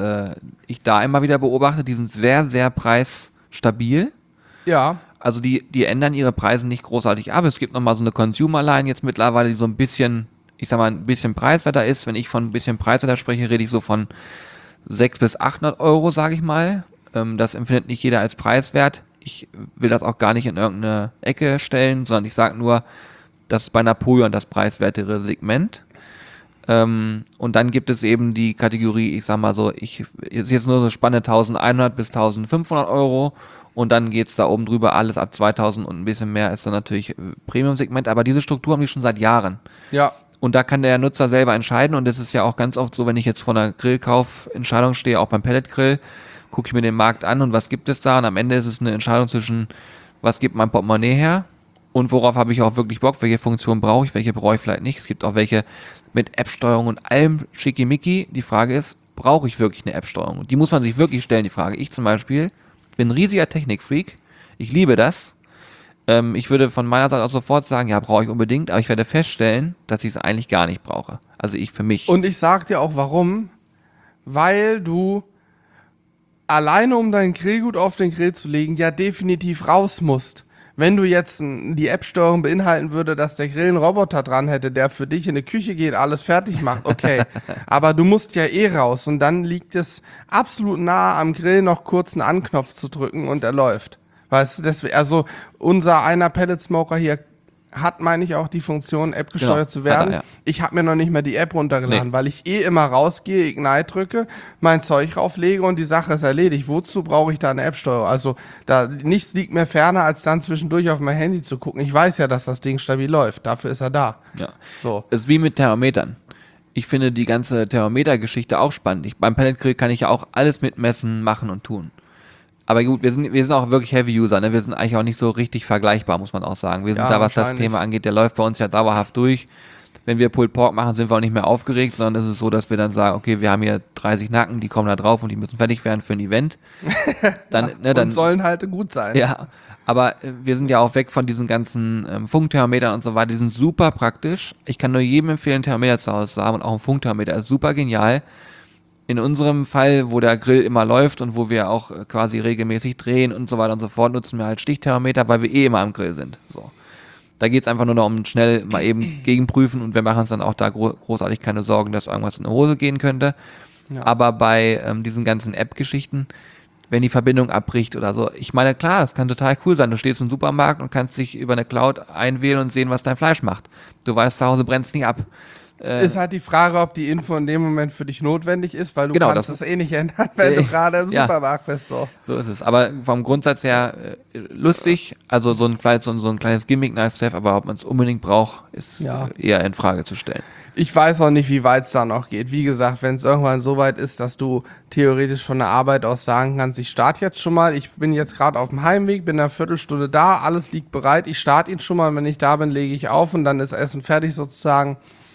ich da immer wieder beobachte, die sind sehr, sehr preisstabil. Ja. Also die ändern ihre Preise nicht großartig ab. Es gibt nochmal so eine Consumer-Line jetzt mittlerweile, die so ein bisschen, ich sag mal, ein bisschen preiswerter ist. Wenn ich von ein bisschen preiswerter spreche, rede ich so von 600 bis 800 Euro, sage ich mal. Das empfindet nicht jeder als preiswert. Ich will das auch gar nicht in irgendeine Ecke stellen, sondern ich sage nur, das ist bei Napoleon das preiswertere Segment. Und dann gibt es eben die Kategorie, ich sag mal so, ist jetzt nur eine Spanne 1100 bis 1500 Euro. Und dann geht's da oben drüber, alles ab 2000 und ein bisschen mehr ist dann natürlich Premium-Segment. Aber diese Struktur haben die schon seit Jahren. Ja. Und da kann der Nutzer selber entscheiden. Und das ist ja auch ganz oft so, wenn ich jetzt vor einer Grillkaufentscheidung stehe, auch beim Pelletgrill, gucke ich mir den Markt an und was gibt es da? Und am Ende ist es eine Entscheidung zwischen, was gibt mein Portemonnaie her und worauf habe ich auch wirklich Bock, welche Funktion brauche ich, welche brauche ich vielleicht nicht. Es gibt auch welche mit App-Steuerung und allem schickimicki. Die Frage ist, brauche ich wirklich eine App-Steuerung? Und die muss man sich wirklich stellen, die Frage. Ich zum Beispiel bin ein riesiger Technikfreak. Ich liebe das. Ich würde von meiner Seite aus sofort sagen, ja, brauche ich unbedingt, aber ich werde feststellen, dass ich es eigentlich gar nicht brauche. Also ich für mich. Und ich sag dir auch warum. Weil du alleine, um dein Grillgut auf den Grill zu legen, ja definitiv raus musst. Wenn du jetzt die App-Steuerung beinhalten würde, dass der Grill einen Roboter dran hätte, der für dich in die Küche geht, alles fertig macht, okay. Aber du musst ja eh raus und dann liegt es absolut nahe am Grill, noch kurz einen Anknopf zu drücken und er läuft. Weißt du, also unser einer Pellet-Smoker hier hat, meine ich, auch die Funktion, App gesteuert zu werden. Ja. Ich habe mir noch nicht mehr die App runtergeladen, weil ich immer rausgehe, Ignite drücke, mein Zeug rauflege und die Sache ist erledigt. Wozu brauche ich da eine App-Steuerung? Also da nichts liegt mir ferner, als dann zwischendurch auf mein Handy zu gucken. Ich weiß ja, dass das Ding stabil läuft. Dafür ist er da. Ja. So. Es ist wie mit Thermometern. Ich finde die ganze Thermometer-Geschichte auch spannend. Beim Pelletgrill kann ich ja auch alles mitmessen, machen und tun. Aber gut, wir sind auch wirklich Heavy-User, ne? Wir sind eigentlich auch nicht so richtig vergleichbar, muss man auch sagen. Wir sind Ja, da, was das wahrscheinlich. Thema angeht, der läuft bei uns ja dauerhaft durch. Wenn wir Pulled Pork machen, sind wir auch nicht mehr aufgeregt, sondern es ist so, dass wir dann sagen, okay, wir haben hier 30 Nacken, die kommen da drauf und die müssen fertig werden für ein Event. Dann, Und sollen halt gut sein. ja, aber wir sind ja auch weg von diesen ganzen Funkthermometern und so weiter. Die sind super praktisch. Ich kann nur jedem empfehlen, einen Thermometer zu Hause zu haben und auch ein Funkthermometer ist super genial. In unserem Fall, wo der Grill immer läuft und wo wir auch quasi regelmäßig drehen und so weiter und so fort, nutzen wir halt Stichthermometer, weil wir immer am Grill sind. So. Da geht es einfach nur darum, schnell mal eben gegenprüfen und wir machen uns dann auch da großartig keine Sorgen, dass irgendwas in die Hose gehen könnte. Ja. Aber bei diesen ganzen App-Geschichten, wenn die Verbindung abbricht oder so, ich meine, klar, es kann total cool sein. Du stehst im Supermarkt und kannst dich über eine Cloud einwählen und sehen, was dein Fleisch macht. Du weißt, zu Hause brennt es nicht ab. Ist halt die Frage, ob die Info in dem Moment für dich notwendig ist, weil du kannst es eh nicht ändern, wenn du gerade im Supermarkt bist. So ist es. Aber vom Grundsatz her lustig, also so ein kleines Gimmick, nice to have, aber ob man es unbedingt braucht, ist eher in Frage zu stellen. Ich weiß auch nicht, wie weit es da noch geht. Wie gesagt, wenn es irgendwann so weit ist, dass du theoretisch von der Arbeit aus sagen kannst, ich starte jetzt schon mal, ich bin jetzt gerade auf dem Heimweg, bin eine Viertelstunde da, alles liegt bereit, ich starte ihn schon mal, wenn ich da bin, lege ich auf und dann ist Essen fertig sozusagen.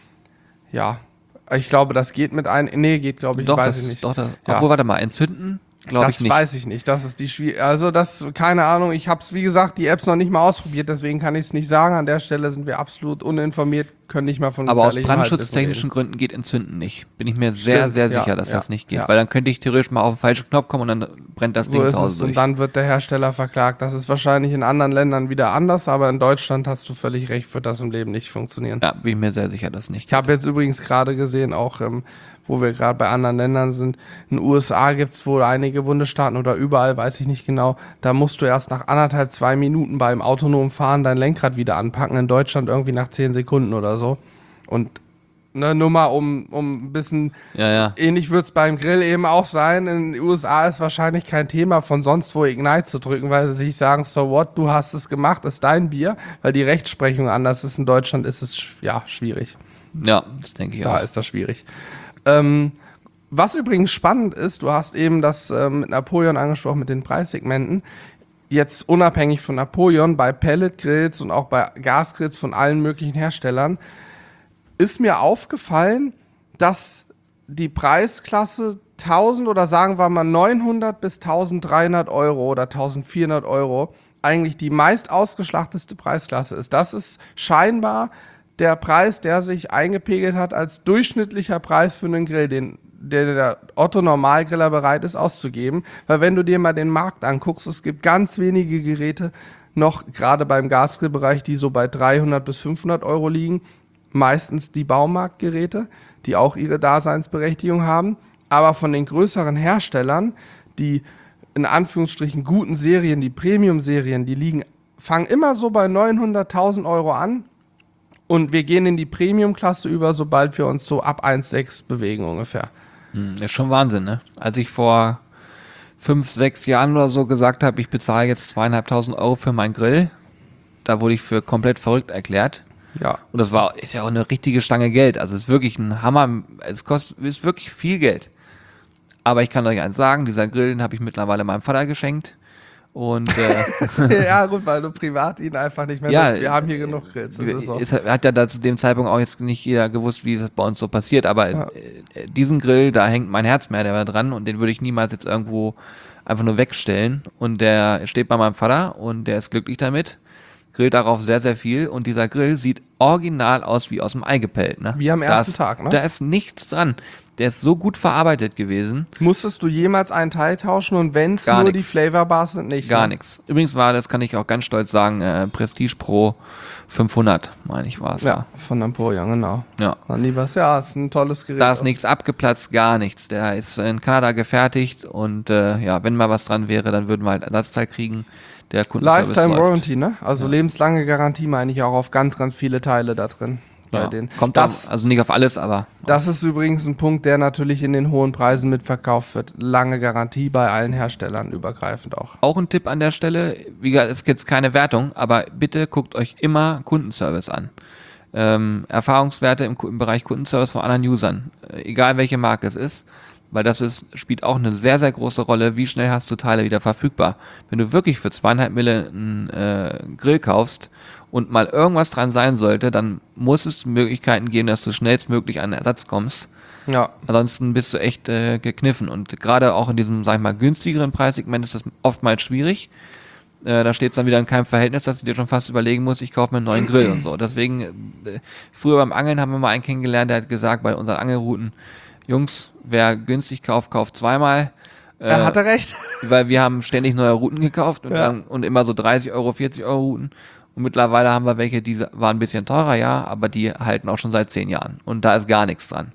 Ja, ich glaube, das geht mit einem. Nee, geht, glaube ich, weiß ich nicht. Doch, obwohl, warte mal, entzünden? Glaube ich nicht. Das weiß ich nicht. Das ist die Also, keine Ahnung. Ich habe es, wie gesagt, die Apps noch nicht mal ausprobiert, deswegen kann ich es nicht sagen. An der Stelle sind wir absolut uninformiert. können nicht mal von Aber aus gefährlichem Halbwissen brandschutztechnischen reden. Gründen geht Entzünden nicht. Bin ich mir sehr, Stimmt, sehr ja, sicher, dass ja, das nicht geht. ja. Weil dann könnte ich theoretisch mal auf den falschen Knopf kommen und dann brennt das So Ding ist zu Hause es. durch. Und dann wird der Hersteller verklagt. Das ist wahrscheinlich in anderen Ländern wieder anders, aber in Deutschland hast du völlig recht, wird das im Leben nicht funktionieren. Ja, bin ich mir sehr sicher, dass nicht Ich habe jetzt übrigens gerade gesehen, auch wo wir gerade bei anderen Ländern sind, in den USA gibt es wohl einige Bundesstaaten oder überall, weiß ich nicht genau, da musst du erst nach 1,5, 2 Minuten beim autonomen Fahren dein Lenkrad wieder anpacken. In Deutschland irgendwie nach 10 Sekunden oder so. Und nur mal um ein bisschen Ja. ähnlich wird es beim Grill eben auch sein. In den USA ist wahrscheinlich kein Thema, von sonst wo Ignite zu drücken, weil sie sich sagen, so what, du hast es gemacht, ist dein Bier, weil die Rechtsprechung anders ist. In Deutschland ist es schwierig. Ja, das denke ich Da auch. ist das schwierig. Was übrigens spannend ist, du hast eben das mit Napoleon angesprochen, mit den Preissegmenten. Jetzt unabhängig von Napoleon, bei Pelletgrills und auch bei Gasgrills von allen möglichen Herstellern, ist mir aufgefallen, dass die Preisklasse 1000 oder sagen wir mal 900 bis 1300 Euro oder 1400 Euro eigentlich die meist ausgeschlachtete Preisklasse ist. Das ist scheinbar der Preis, der sich eingepegelt hat als durchschnittlicher Preis für einen Grill, den der Otto-Normalgriller bereit ist auszugeben. Weil wenn du dir mal den Markt anguckst, es gibt ganz wenige Geräte, noch gerade beim Gasgrillbereich, die so bei 300 bis 500 Euro liegen. Meistens die Baumarktgeräte, die auch ihre Daseinsberechtigung haben. Aber von den größeren Herstellern, die in Anführungsstrichen guten Serien, die Premium-Serien, fangen immer so bei 900.000 Euro an. Und wir gehen in die Premium-Klasse über, sobald wir uns so ab 1,6 bewegen ungefähr. Ist schon Wahnsinn, ne? Als ich vor 5, 6 Jahren oder so gesagt habe, ich bezahle jetzt 2.500 Euro für meinen Grill, da wurde ich für komplett verrückt erklärt. Ja. Und ist ja auch eine richtige Stange Geld. Also es ist wirklich ein Hammer. Ist wirklich viel Geld. Aber ich kann euch eins sagen, dieser Grill, den habe ich mittlerweile meinem Vater geschenkt. Und Ja, gut, weil du privat ihn einfach nicht mehr nutzt. Wir haben hier genug Grills. Das ist so. hat ja da zu dem Zeitpunkt auch jetzt nicht jeder gewusst, wie das bei uns so passiert. Aber diesen Grill, da hängt mein Herz mehr dran und den würde ich niemals jetzt irgendwo einfach nur wegstellen. Und der steht bei meinem Vater und der ist glücklich damit. Grillt darauf sehr, sehr viel und dieser Grill sieht original aus wie aus dem Ei gepellt. Ne? Wie am ersten Tag, ne? Da ist nichts dran. Der ist so gut verarbeitet gewesen. Musstest du jemals einen Teil tauschen und wenn es Gar nur nix. die Flavor-Bars sind, nicht? Gar ne? nichts. Übrigens war, das kann ich auch ganz stolz sagen, Prestige Pro 500, meine ich, war es. Ja, von Napoleon, genau. Ja. Dann lieber ist ein tolles Gerät. Da ist nichts abgeplatzt, gar nichts. Der ist in Kanada gefertigt und wenn mal was dran wäre, dann würden wir halt Ersatzteil kriegen. Der Kundenservice Lifetime läuft. Warranty, ne? Also lebenslange Garantie meine ich auch auf ganz, ganz viele Teile da drin. Ja. Denen. Kommt also nicht auf alles, aber Das ist übrigens ein Punkt, der natürlich in den hohen Preisen mitverkauft wird. Lange Garantie bei allen Herstellern, übergreifend auch. ein Tipp an der Stelle, wie gesagt, es ist jetzt keine Wertung, aber bitte guckt euch immer Kundenservice an. Erfahrungswerte im Bereich Kundenservice von anderen Usern, egal welche Marke es ist, weil spielt auch eine sehr, sehr große Rolle, wie schnell hast du Teile wieder verfügbar. Wenn du wirklich für 2,5 Mille einen Grill kaufst und mal irgendwas dran sein sollte, dann muss es Möglichkeiten geben, dass du schnellstmöglich an Ersatz kommst. Ja. Ansonsten bist du echt gekniffen. Und gerade auch in diesem, sag ich mal, günstigeren Preissegment ist das oftmals schwierig. Da steht es dann wieder in keinem Verhältnis, dass du dir schon fast überlegen musst, ich kaufe mir einen neuen Grill und so. Deswegen, früher beim Angeln haben wir mal einen kennengelernt, der hat gesagt, bei unseren Angelrouten, Jungs, wer günstig kauft, kauft zweimal. Er hatte recht. Weil wir haben ständig neue Routen gekauft Ja. und immer so 30 Euro, 40 Euro Routen. Und mittlerweile haben wir welche, die waren ein bisschen teurer, ja, aber die halten auch schon seit 10 Jahren. Und da ist gar nichts dran.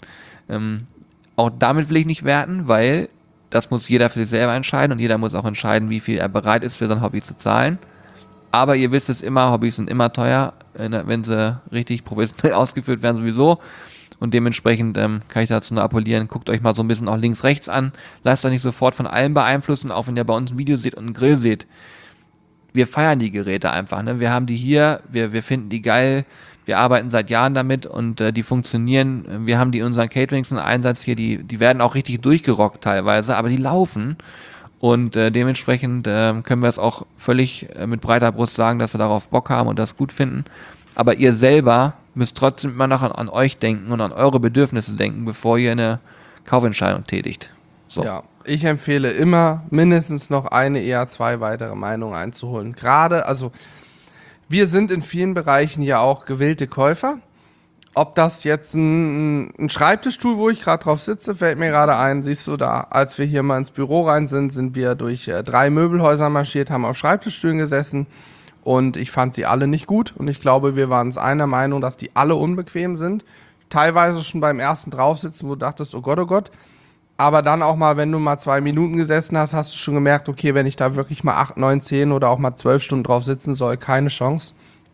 Auch damit will ich nicht werten, weil das muss jeder für sich selber entscheiden und jeder muss auch entscheiden, wie viel er bereit ist, für sein Hobby zu zahlen. Aber ihr wisst es immer, Hobbys sind immer teuer, wenn sie richtig professionell ausgeführt werden sowieso. Und dementsprechend kann ich dazu nur appellieren, guckt euch mal so ein bisschen auch links, rechts an. Lasst euch nicht sofort von allem beeinflussen, auch wenn ihr bei uns ein Video seht und einen Grill seht. Wir feiern die Geräte einfach. Ne? Wir haben die hier, wir finden die geil, wir arbeiten seit Jahren damit und die funktionieren. Wir haben die in unseren Caterings im Einsatz hier, die werden auch richtig durchgerockt teilweise, aber die laufen. Und dementsprechend können wir es auch völlig mit breiter Brust sagen, dass wir darauf Bock haben und das gut finden. Aber ihr selber müsst trotzdem immer noch an euch denken und an eure Bedürfnisse denken, bevor ihr eine Kaufentscheidung tätigt. So. Ja, ich empfehle immer, mindestens noch eine, eher 2 weitere Meinungen einzuholen. Gerade, also wir sind in vielen Bereichen ja auch gewillte Käufer, Ob das jetzt ein Schreibtischstuhl, wo ich gerade drauf sitze, fällt mir gerade ein, siehst du da, als wir hier mal ins Büro rein sind, sind wir durch 3 Möbelhäuser marschiert, haben auf Schreibtischstühlen gesessen und ich fand sie alle nicht gut und ich glaube, wir waren uns einer Meinung, dass die alle unbequem sind. Teilweise schon beim ersten Draufsitzen, wo du dachtest, oh Gott, aber dann auch mal, wenn du mal 2 Minuten gesessen hast, hast du schon gemerkt, okay, wenn ich da wirklich mal 8, 9, 10 oder auch mal 12 Stunden drauf sitzen soll, keine Chance.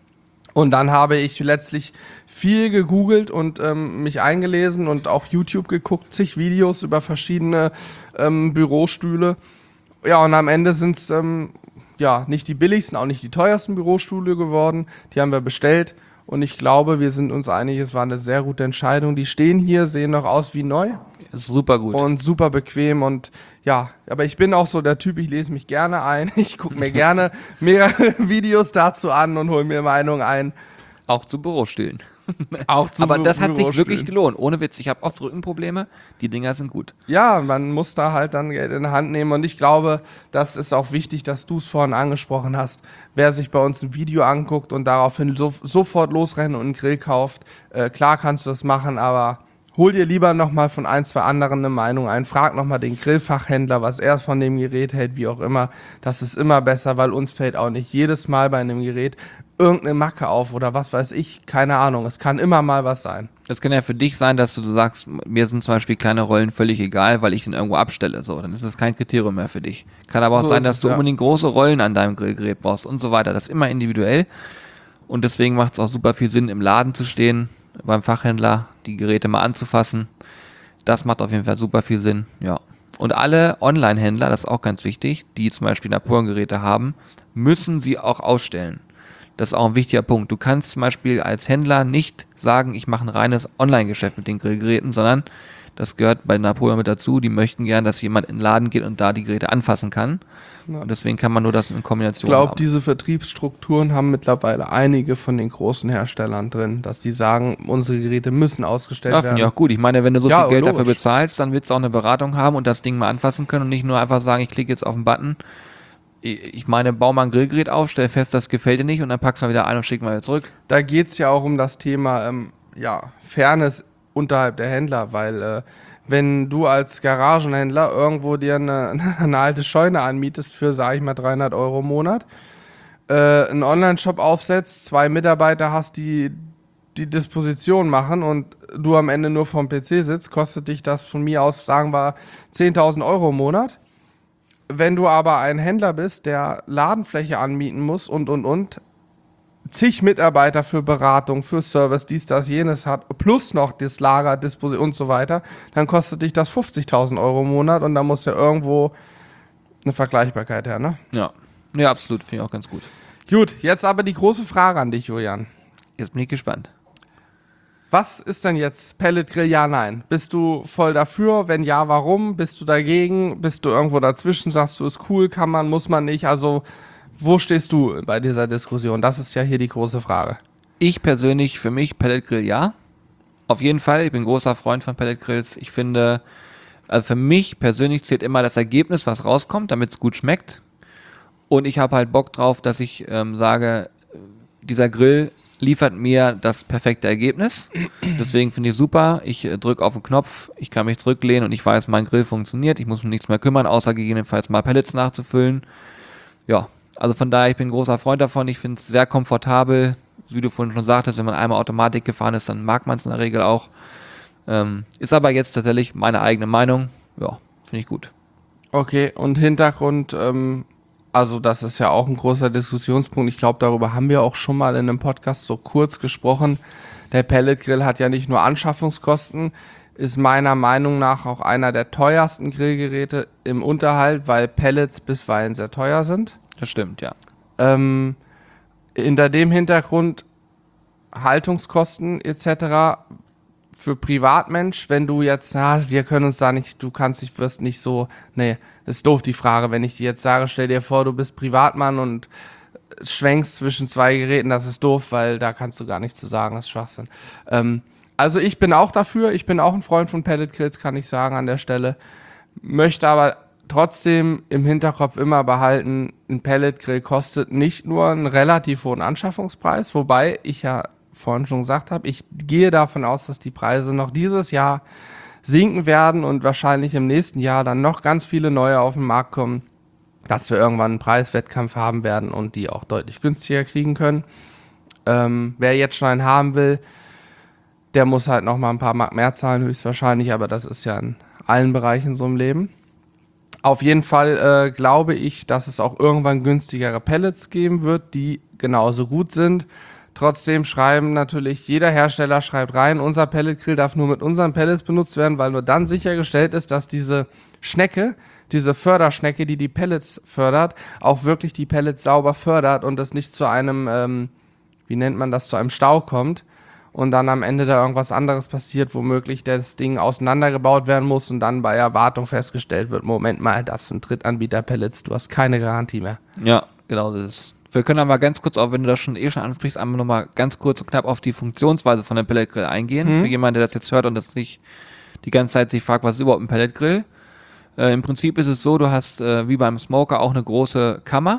Und dann habe ich letztlich viel gegoogelt und mich eingelesen und auch YouTube geguckt, zig Videos über verschiedene Bürostühle. Ja, und am Ende sind es nicht die billigsten, auch nicht die teuersten Bürostühle geworden. Die haben wir bestellt und ich glaube, wir sind uns einig, es war eine sehr gute Entscheidung. Die stehen hier, sehen noch aus wie neu. Ist super gut. Und super bequem und ja, aber ich bin auch so der Typ, ich lese mich gerne ein, ich gucke mir gerne mehrere Videos dazu an und hole mir Meinung ein. Auch zu Bürostühlen. Auch zu Aber das hat sich Bürostühlen. wirklich gelohnt. Ohne Witz, ich habe oft Rückenprobleme. Die Dinger sind gut. Ja, man muss da halt dann Geld in die Hand nehmen und ich glaube, das ist auch wichtig, dass du es vorhin angesprochen hast. Wer sich bei uns ein Video anguckt und daraufhin sofort losrennen und einen Grill kauft, klar kannst du das machen, aber hol dir lieber nochmal von 1, 2 anderen eine Meinung ein. Frag nochmal den Grillfachhändler, was er von dem Gerät hält, wie auch immer. Das ist immer besser, weil uns fällt auch nicht jedes Mal bei einem Gerät irgendeine Macke auf oder was weiß ich. Keine Ahnung. Es kann immer mal was sein. Das kann ja für dich sein, dass du sagst, mir sind zum Beispiel kleine Rollen völlig egal, weil ich den irgendwo abstelle. So, dann ist das kein Kriterium mehr für dich. Kann aber auch So sein, ist dass es, du ja. unbedingt große Rollen an deinem Grillgerät brauchst und so weiter. Das ist immer individuell. Und deswegen macht es auch super viel Sinn, im Laden zu stehen, beim Fachhändler, die Geräte mal anzufassen. Das macht auf jeden Fall super viel Sinn, ja. Und alle Online-Händler, das ist auch ganz wichtig, die zum Beispiel Napoleon-Geräte haben, müssen sie auch ausstellen. Das ist auch ein wichtiger Punkt. Du kannst zum Beispiel als Händler nicht sagen, ich mache ein reines Online-Geschäft mit den Grillgeräten, sondern das gehört bei Napoleon mit dazu. Die möchten gern, dass jemand in den Laden geht und da die Geräte anfassen kann. Ja. Und deswegen kann man nur das in Ich Kombination glaube, haben. diese Vertriebsstrukturen haben mittlerweile einige von den großen Herstellern drin, dass die sagen, unsere Geräte müssen ausgestellt Ja, werden. finde ich auch gut. Ich meine, wenn du so Ja, viel Geld logisch. dafür bezahlst, dann willst du auch eine Beratung haben und das Ding mal anfassen können und nicht nur einfach sagen, ich klicke jetzt auf den Button. Ich meine, bau mal ein Grillgerät auf, stell fest, das gefällt dir nicht und dann packst du mal wieder ein und schick mal wieder zurück. Da geht es ja auch um das Thema Fairness unterhalb der Händler, weil wenn du als Garagenhändler irgendwo dir eine alte Scheune anmietest für, sag ich mal, 300 Euro im Monat, einen Online-Shop aufsetzt, 2 Mitarbeiter hast, die Disposition machen und du am Ende nur vorm PC sitzt, kostet dich das von mir aus, sagen wir, 10.000 Euro im Monat. Wenn du aber ein Händler bist, der Ladenfläche anmieten muss und zig Mitarbeiter für Beratung, für Service, dies, das, jenes hat, plus noch das Lager, Disposition und so weiter, dann kostet dich das 50.000 Euro im Monat und da muss ja irgendwo eine Vergleichbarkeit her, ne? Ja. Ja, absolut. Finde ich auch ganz gut. Gut, jetzt aber die große Frage an dich, Julian. Jetzt bin ich gespannt. Was ist denn jetzt Pellet Grill? Ja, nein. Bist du voll dafür? Wenn ja, warum? Bist du dagegen? Bist du irgendwo dazwischen? Sagst du, ist cool, kann man, muss man nicht? Also, wo stehst du bei dieser Diskussion? Das ist ja hier die große Frage. Ich persönlich, für mich, Pellet Grill ja. Auf jeden Fall. Ich bin großer Freund von Pellet Grills. Ich finde, also für mich persönlich zählt immer das Ergebnis, was rauskommt, damit es gut schmeckt. Und ich habe halt Bock drauf, dass ich sage, dieser Grill liefert mir das perfekte Ergebnis. Deswegen finde ich super. Ich drücke auf den Knopf, ich kann mich zurücklehnen und ich weiß, mein Grill funktioniert. Ich muss mich nichts mehr kümmern, außer gegebenenfalls mal Pellets nachzufüllen. Ja, also von daher, ich bin ein großer Freund davon. Ich finde es sehr komfortabel. Wie du vorhin schon sagtest, wenn man einmal Automatik gefahren ist, dann mag man es in der Regel auch. Ist aber jetzt tatsächlich meine eigene Meinung. Ja, finde ich gut. Okay, und Hintergrund, also das ist ja auch ein großer Diskussionspunkt. Ich glaube, darüber haben wir auch schon mal in einem Podcast so kurz gesprochen. Der Pellet Grill hat ja nicht nur Anschaffungskosten, ist meiner Meinung nach auch einer der teuersten Grillgeräte im Unterhalt, weil Pellets bisweilen sehr teuer sind. Das stimmt, ja. Hinter dem Hintergrund Haltungskosten etc. für Privatmensch, wenn du jetzt, wir können uns da nicht, wirst nicht so, nee, ist doof die Frage, wenn ich dir jetzt sage, stell dir vor, du bist Privatmann und schwenkst zwischen 2 Geräten, das ist doof, weil da kannst du gar nichts zu sagen, das ist Schwachsinn. Also ich bin auch dafür, ich bin auch ein Freund von Pellet Grills, kann ich sagen an der Stelle, möchte aber trotzdem im Hinterkopf immer behalten, ein Pellet Grill kostet nicht nur einen relativ hohen Anschaffungspreis, wobei ich ja vorhin schon gesagt habe, ich gehe davon aus, dass die Preise noch dieses Jahr sinken werden und wahrscheinlich im nächsten Jahr dann noch ganz viele neue auf den Markt kommen, dass wir irgendwann einen Preiswettkampf haben werden und die auch deutlich günstiger kriegen können. Wer jetzt schon einen haben will, der muss halt noch mal ein paar Mark mehr zahlen, höchstwahrscheinlich, aber das ist ja in allen Bereichen so im Leben. Auf jeden Fall glaube ich, dass es auch irgendwann günstigere Pellets geben wird, die genauso gut sind. Trotzdem schreiben natürlich, jeder Hersteller schreibt rein, unser Pelletgrill darf nur mit unseren Pellets benutzt werden, weil nur dann sichergestellt ist, dass diese Schnecke, diese Förderschnecke, die die Pellets fördert, auch wirklich die Pellets sauber fördert und es nicht zu einem, wie nennt man das, zu einem Stau kommt und dann am Ende da irgendwas anderes passiert, womöglich das Ding auseinandergebaut werden muss und dann bei Erwartung festgestellt wird, Moment mal, das sind Drittanbieter-Pellets, du hast keine Garantie mehr. Ja, genau das ist. Wir können aber ganz kurz, auch wenn du das schon ansprichst, einmal nochmal ganz kurz und knapp auf die Funktionsweise von dem Pelletgrill eingehen. Für jemanden, der das jetzt hört und das nicht die ganze Zeit sich fragt, was ist überhaupt ein Pelletgrill? Im Prinzip ist es so, du hast wie beim Smoker auch eine große Kammer.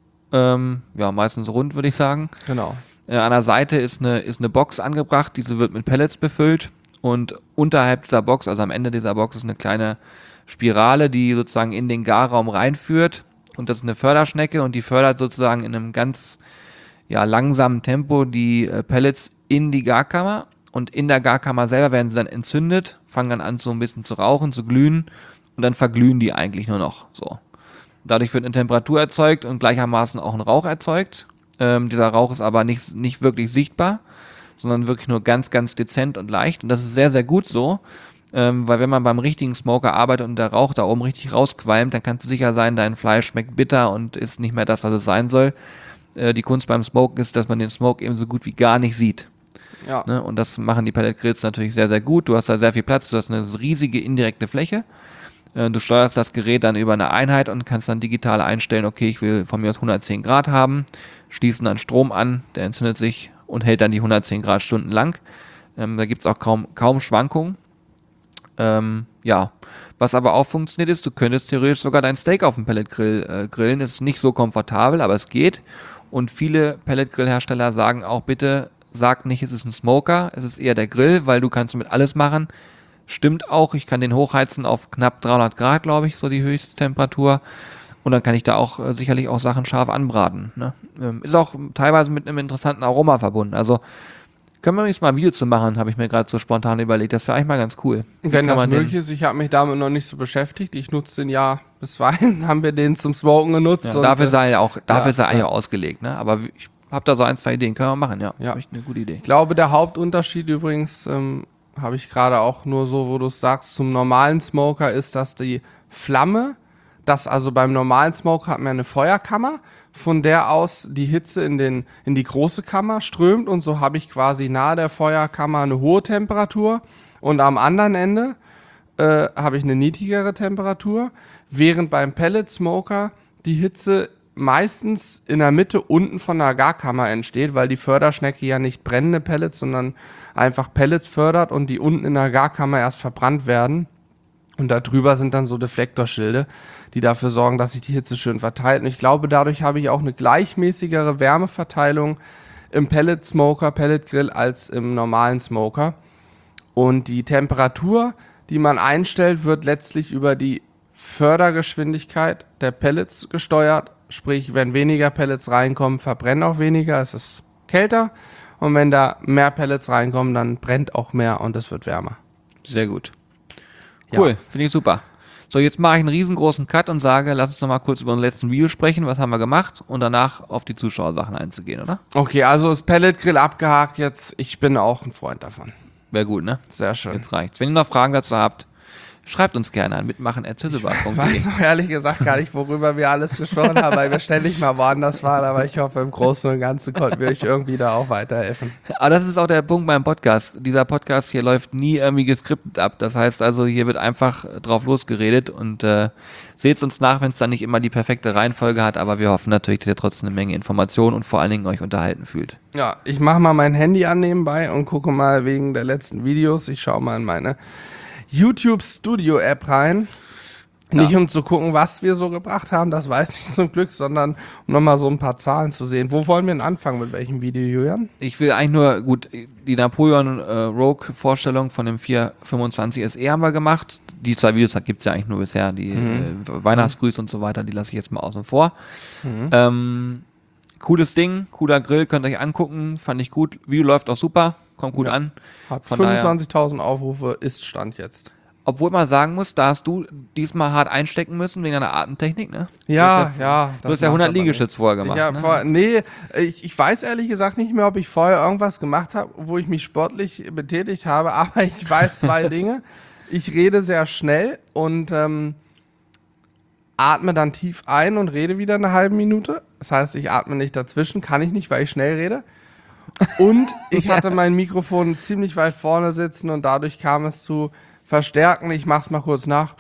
Ja, meistens rund, würde ich sagen. Genau. An der Seite ist eine Box angebracht, diese wird mit Pellets befüllt und unterhalb dieser Box, also am Ende dieser Box, ist eine kleine Spirale, die sozusagen in den Garraum reinführt. Und das ist eine Förderschnecke und die fördert sozusagen in einem ganz langsamen Tempo die Pellets in die Garkammer. Und in der Garkammer selber werden sie dann entzündet, fangen dann an so ein bisschen zu rauchen, zu glühen und dann verglühen die eigentlich nur noch. So. Dadurch wird eine Temperatur erzeugt und gleichermaßen auch ein Rauch erzeugt. Dieser Rauch ist aber nicht wirklich sichtbar, sondern wirklich nur ganz, ganz dezent und leicht. Und das ist sehr, sehr gut so. Weil wenn man beim richtigen Smoker arbeitet und der Rauch da oben richtig rausqualmt, dann kannst du sicher sein, dein Fleisch schmeckt bitter und ist nicht mehr das, was es sein soll. Die Kunst beim Smoken ist, dass man den Smoke eben so gut wie gar nicht sieht. Ja. Ne? Und das machen die Pelletgrills natürlich sehr, sehr gut. Du hast da sehr viel Platz, du hast eine riesige indirekte Fläche. Du steuerst das Gerät dann über eine Einheit und kannst dann digital einstellen, okay, ich will von mir aus 110 Grad haben, schließen dann Strom an, der entzündet sich und hält dann die 110 Grad stundenlang. Da gibt es auch kaum Schwankungen. Was aber auch funktioniert ist, du könntest theoretisch sogar dein Steak auf dem Pelletgrill grillen. Ist nicht so komfortabel, aber es geht. Und viele Pelletgrillhersteller sagen auch, bitte sag nicht, es ist ein Smoker, es ist eher der Grill, weil du kannst damit alles machen. Stimmt auch, ich kann den hochheizen auf knapp 300 Grad, glaube ich, so die Höchsttemperatur. Und dann kann ich da auch sicherlich auch Sachen scharf anbraten. Ne? Ist auch teilweise mit einem interessanten Aroma verbunden. Also können wir jetzt mal ein Video zu machen, habe ich mir gerade so spontan überlegt. Das wäre eigentlich mal ganz cool. Wenn das möglich ist, ich habe mich damit noch nicht so beschäftigt. Ich nutze den ja bisweilen, haben wir den zum Smoken genutzt. Ja, dafür ist er eigentlich auch ausgelegt. Ne? Aber ich habe da so 1, 2 Ideen, können wir machen, ja. Ja. Echt eine gute Idee. Ich glaube, der Hauptunterschied übrigens, habe ich gerade auch nur so, wo du es sagst, zum normalen Smoker ist, dass die Flamme, also beim normalen Smoker hat man eine Feuerkammer, von der aus die Hitze in die große Kammer strömt und so habe ich quasi nahe der Feuerkammer eine hohe Temperatur und am anderen Ende habe ich eine niedrigere Temperatur, während beim Pellet Smoker die Hitze meistens in der Mitte unten von der Garkammer entsteht, weil die Förderschnecke ja nicht brennende Pellets, sondern einfach Pellets fördert und die unten in der Garkammer erst verbrannt werden. Und da drüber sind dann so Deflektorschilde, die dafür sorgen, dass sich die Hitze schön verteilt. Und ich glaube, dadurch habe ich auch eine gleichmäßigere Wärmeverteilung im Pellet-Smoker, Pellet-Grill als im normalen Smoker. Und die Temperatur, die man einstellt, wird letztlich über die Fördergeschwindigkeit der Pellets gesteuert. Sprich, wenn weniger Pellets reinkommen, verbrennen auch weniger, es ist kälter. Und wenn da mehr Pellets reinkommen, dann brennt auch mehr und es wird wärmer. Sehr gut. Cool, ja. Finde ich super. So, jetzt mache ich einen riesengroßen Cut und sage, lass uns noch mal kurz über unser letzten Video sprechen. Was haben wir gemacht? Und danach auf die Zuschauersachen einzugehen, oder? Okay, also das Pelletgrill abgehakt jetzt. Ich bin auch ein Freund davon. Wäre gut, ne? Sehr schön. Jetzt reicht's. Wenn ihr noch Fragen dazu habt, schreibt uns gerne an mitmachen@züsselbach.de. Ich weiß noch ehrlich gesagt gar nicht, worüber wir alles gesprochen haben, weil wir ständig mal woanders waren, aber ich hoffe, im Großen und Ganzen konnten wir euch irgendwie da auch weiterhelfen. Aber das ist auch der Punkt beim Podcast. Dieser Podcast hier läuft nie irgendwie geskriptet ab. Das heißt also, hier wird einfach drauf losgeredet und seht uns nach, wenn es dann nicht immer die perfekte Reihenfolge hat, aber wir hoffen natürlich, dass ihr trotzdem eine Menge Informationen und vor allen Dingen euch unterhalten fühlt. Ja, ich mache mal mein Handy an nebenbei und gucke mal wegen der letzten Videos. Ich schaue mal in meine YouTube Studio App rein. Nicht um zu gucken, was wir so gebracht haben, das weiß ich zum Glück, sondern um nochmal so ein paar Zahlen zu sehen. Wo wollen wir denn anfangen, mit welchem Video, Julian? Ich will eigentlich nur, gut, die Napoleon Rogue-Vorstellung von dem 425 SE haben wir gemacht. Die 2 Videos gibt es ja eigentlich nur bisher, die Weihnachtsgrüße und so weiter, die lasse ich jetzt mal außen vor. Cooles Ding, cooler Grill, könnt ihr euch angucken, fand ich gut. Video läuft auch super, kommt gut an. Hat Von 25.000 Aufrufe, ist Stand jetzt. Obwohl man sagen muss, da hast du diesmal hart einstecken müssen wegen deiner Atemtechnik, ne? Ja. Du hast ja 100 Liegestütz vorher gemacht, ne? Ich weiß ehrlich gesagt nicht mehr, ob ich vorher irgendwas gemacht habe, wo ich mich sportlich betätigt habe, aber ich weiß 2 Dinge. Ich rede sehr schnell und atme dann tief ein und rede wieder eine halbe Minute. Das heißt, ich atme nicht dazwischen, kann ich nicht, weil ich schnell rede. Und ich hatte mein Mikrofon ziemlich weit vorne sitzen und dadurch kam es zu Verstärken. Ich mach's mal kurz nach.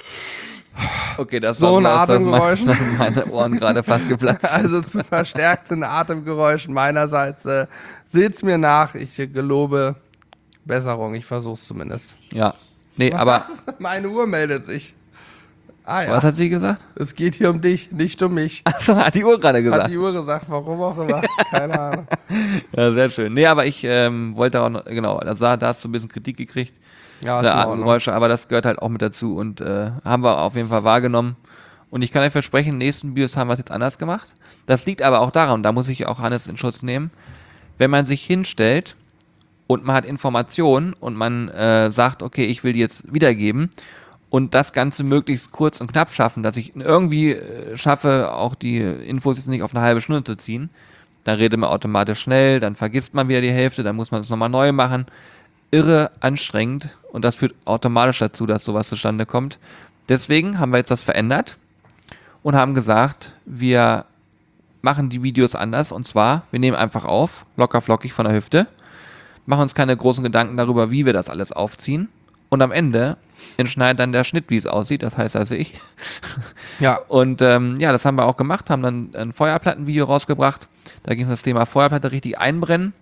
Okay, das so war ein Atemgeräusch. Da sind meine Ohren gerade fast geplatzt. Also zu verstärkten Atemgeräuschen meinerseits. Seht's mir nach. Ich gelobe Besserung. Ich versuch's zumindest. Ja. Nee, aber. Meine Uhr meldet sich. Ah, ja. Was hat sie gesagt? Es geht hier um dich, nicht um mich. Achso, hat die Uhr gerade gesagt. Hat die Uhr gesagt, warum auch immer. Keine Ahnung. Ja, sehr schön. Nee, aber ich wollte auch noch, genau, da hast du ein bisschen Kritik gekriegt. Ja, der Atemgeräusche, aber das gehört halt auch mit dazu und haben wir auf jeden Fall wahrgenommen. Und ich kann euch versprechen, in den nächsten Videos haben wir es jetzt anders gemacht. Das liegt aber auch daran, da muss ich auch Hannes in Schutz nehmen, wenn man sich hinstellt und man hat Informationen und man sagt, okay, ich will die jetzt wiedergeben und das Ganze möglichst kurz und knapp schaffen, dass ich irgendwie schaffe, auch die Infos jetzt nicht auf eine halbe Stunde zu ziehen, dann redet man automatisch schnell, dann vergisst man wieder die Hälfte, dann muss man es nochmal neu machen. Irre anstrengend und das führt automatisch dazu, dass sowas zustande kommt. Deswegen haben wir jetzt das verändert und haben gesagt, wir machen die Videos anders und zwar, wir nehmen einfach auf, locker flockig von der Hüfte, machen uns keine großen Gedanken darüber, wie wir das alles aufziehen und am Ende entschneidet dann der Schnitt, wie es aussieht, das heißt also ich. Ja. Und das haben wir auch gemacht, haben dann ein Feuerplattenvideo rausgebracht, da ging es um das Thema Feuerplatte richtig einbrennen.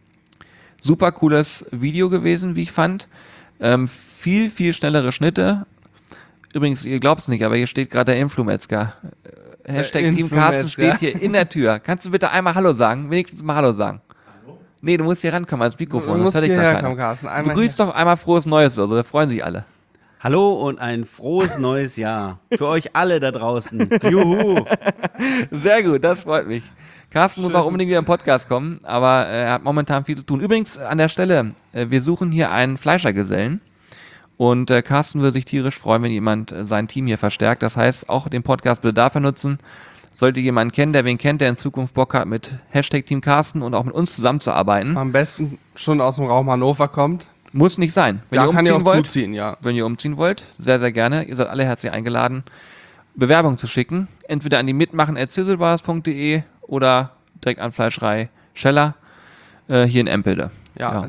Super cooles Video gewesen, wie ich fand. Viel, viel schnellere Schnitte. Übrigens, ihr glaubt es nicht, aber hier steht gerade der Influmetzger. Hashtag Team Carsten steht hier in der Tür. Kannst du bitte einmal Hallo sagen? Wenigstens mal Hallo sagen. Nee, du musst hier rankommen ans Mikrofon. Das hätte ich da Begrüß doch einmal frohes Neues oder so, da freuen sich alle. Hallo und ein frohes neues Jahr. Für euch alle da draußen. Juhu. Sehr gut, das freut mich. Carsten muss auch unbedingt wieder im Podcast kommen, aber er hat momentan viel zu tun. Übrigens an der Stelle, wir suchen hier einen Fleischergesellen und Carsten würde sich tierisch freuen, wenn jemand sein Team hier verstärkt. Das heißt, auch den Podcast bitte dafür nutzen. Sollte jemand kennen, der wen kennt, der in Zukunft Bock hat, mit Hashtag Team Carsten und auch mit uns zusammenzuarbeiten. Am besten schon aus dem Raum Hannover kommt. Muss nicht sein. Wenn ihr kann umziehen wollt, zuziehen, ja. Wenn ihr umziehen wollt, sehr, sehr gerne. Ihr seid alle herzlich eingeladen, Bewerbung zu schicken. Entweder an die mitmachen@zizzlebars.de oder direkt an Fleischerei Scheller hier in Empelde. Ja.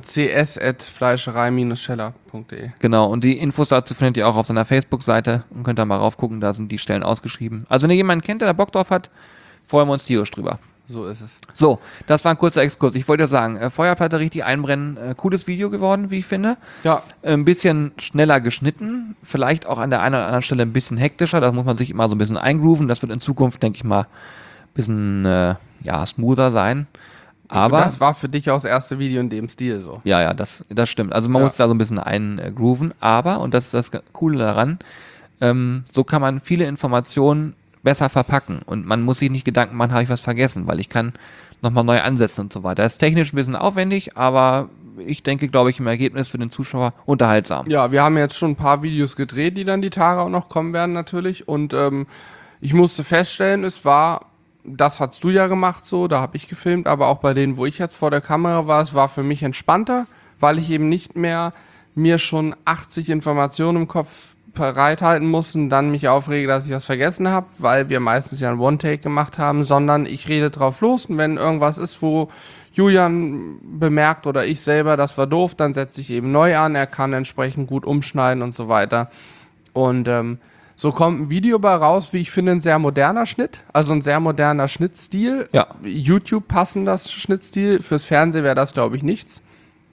cs@fleischerei-scheller.de. Genau, und die Infos dazu findet ihr auch auf seiner Facebook-Seite und könnt da mal raufgucken, da sind die Stellen ausgeschrieben. Also wenn ihr jemanden kennt, der da Bock drauf hat, freuen wir uns tierisch drüber. So ist es. So, das war ein kurzer Exkurs. Ich wollte ja sagen, Feuerplatte richtig einbrennen, cooles Video geworden, wie ich finde. Ja. Ein bisschen schneller geschnitten, vielleicht auch an der einen oder anderen Stelle ein bisschen hektischer, da muss man sich immer so ein bisschen eingrooven. Das wird in Zukunft, denke ich mal, ein bisschen smoother sein. Aber das war für dich auch das erste Video in dem Stil so. Ja, das stimmt. Also man muss da so ein bisschen eingrooven, aber, und das ist das Coole daran, so kann man viele Informationen besser verpacken und man muss sich nicht Gedanken machen, habe ich was vergessen, weil ich kann nochmal neu ansetzen und so weiter. Das ist technisch ein bisschen aufwendig, aber ich denke, glaube ich, im Ergebnis für den Zuschauer unterhaltsam. Ja, wir haben jetzt schon ein paar Videos gedreht, die dann die Tage auch noch kommen werden natürlich und ich musste feststellen, das hast du ja gemacht so, da habe ich gefilmt, aber auch bei denen, wo ich jetzt vor der Kamera war, es war für mich entspannter, weil ich eben nicht mehr mir schon 80 Informationen im Kopf bereithalten muss und dann mich aufrege, dass ich was vergessen habe, weil wir meistens ja ein One-Take gemacht haben, sondern ich rede drauf los und wenn irgendwas ist, wo Julian bemerkt oder ich selber, das war doof, dann setze ich eben neu an, er kann entsprechend gut umschneiden und so weiter. Und so kommt ein Video bei raus, wie ich finde, ein sehr moderner Schnitt, also ein sehr moderner Schnittstil. Ja. YouTube passender Schnittstil, fürs Fernsehen wäre das, glaube ich, nichts.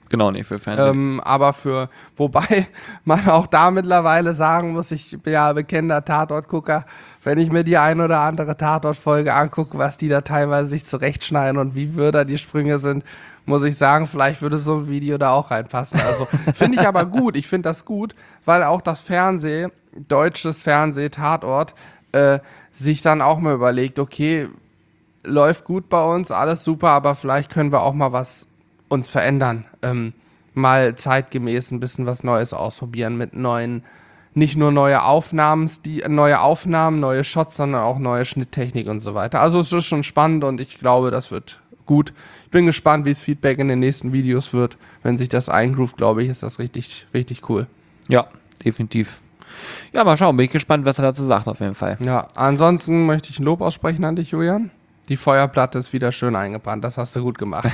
Genau, nicht für Fernsehen. Aber wobei man auch da mittlerweile sagen muss, ich bin ja bekennender Tatortgucker, wenn ich mir die ein oder andere Tatort-Folge angucke, was die da teilweise sich zurechtschneiden und wie würder die Sprünge sind, muss ich sagen, vielleicht würde so ein Video da auch reinpassen. Also finde ich aber gut, ich finde das gut, weil auch das deutsches Tatort, sich dann auch mal überlegt, okay, läuft gut bei uns, alles super, aber vielleicht können wir auch mal was uns verändern. Mal zeitgemäß ein bisschen was Neues ausprobieren mit nicht nur neue Aufnahmen, neue Shots, sondern auch neue Schnitttechnik und so weiter. Also es ist schon spannend und ich glaube, das wird gut. Ich bin gespannt, wie das Feedback in den nächsten Videos wird. Wenn sich das eingroovt, glaube ich, ist das richtig, richtig cool. Ja, definitiv. Ja, mal schauen, bin ich gespannt, was er dazu sagt auf jeden Fall. Ja, ansonsten möchte ich ein Lob aussprechen an dich, Julian. Die Feuerplatte ist wieder schön eingebrannt, das hast du gut gemacht.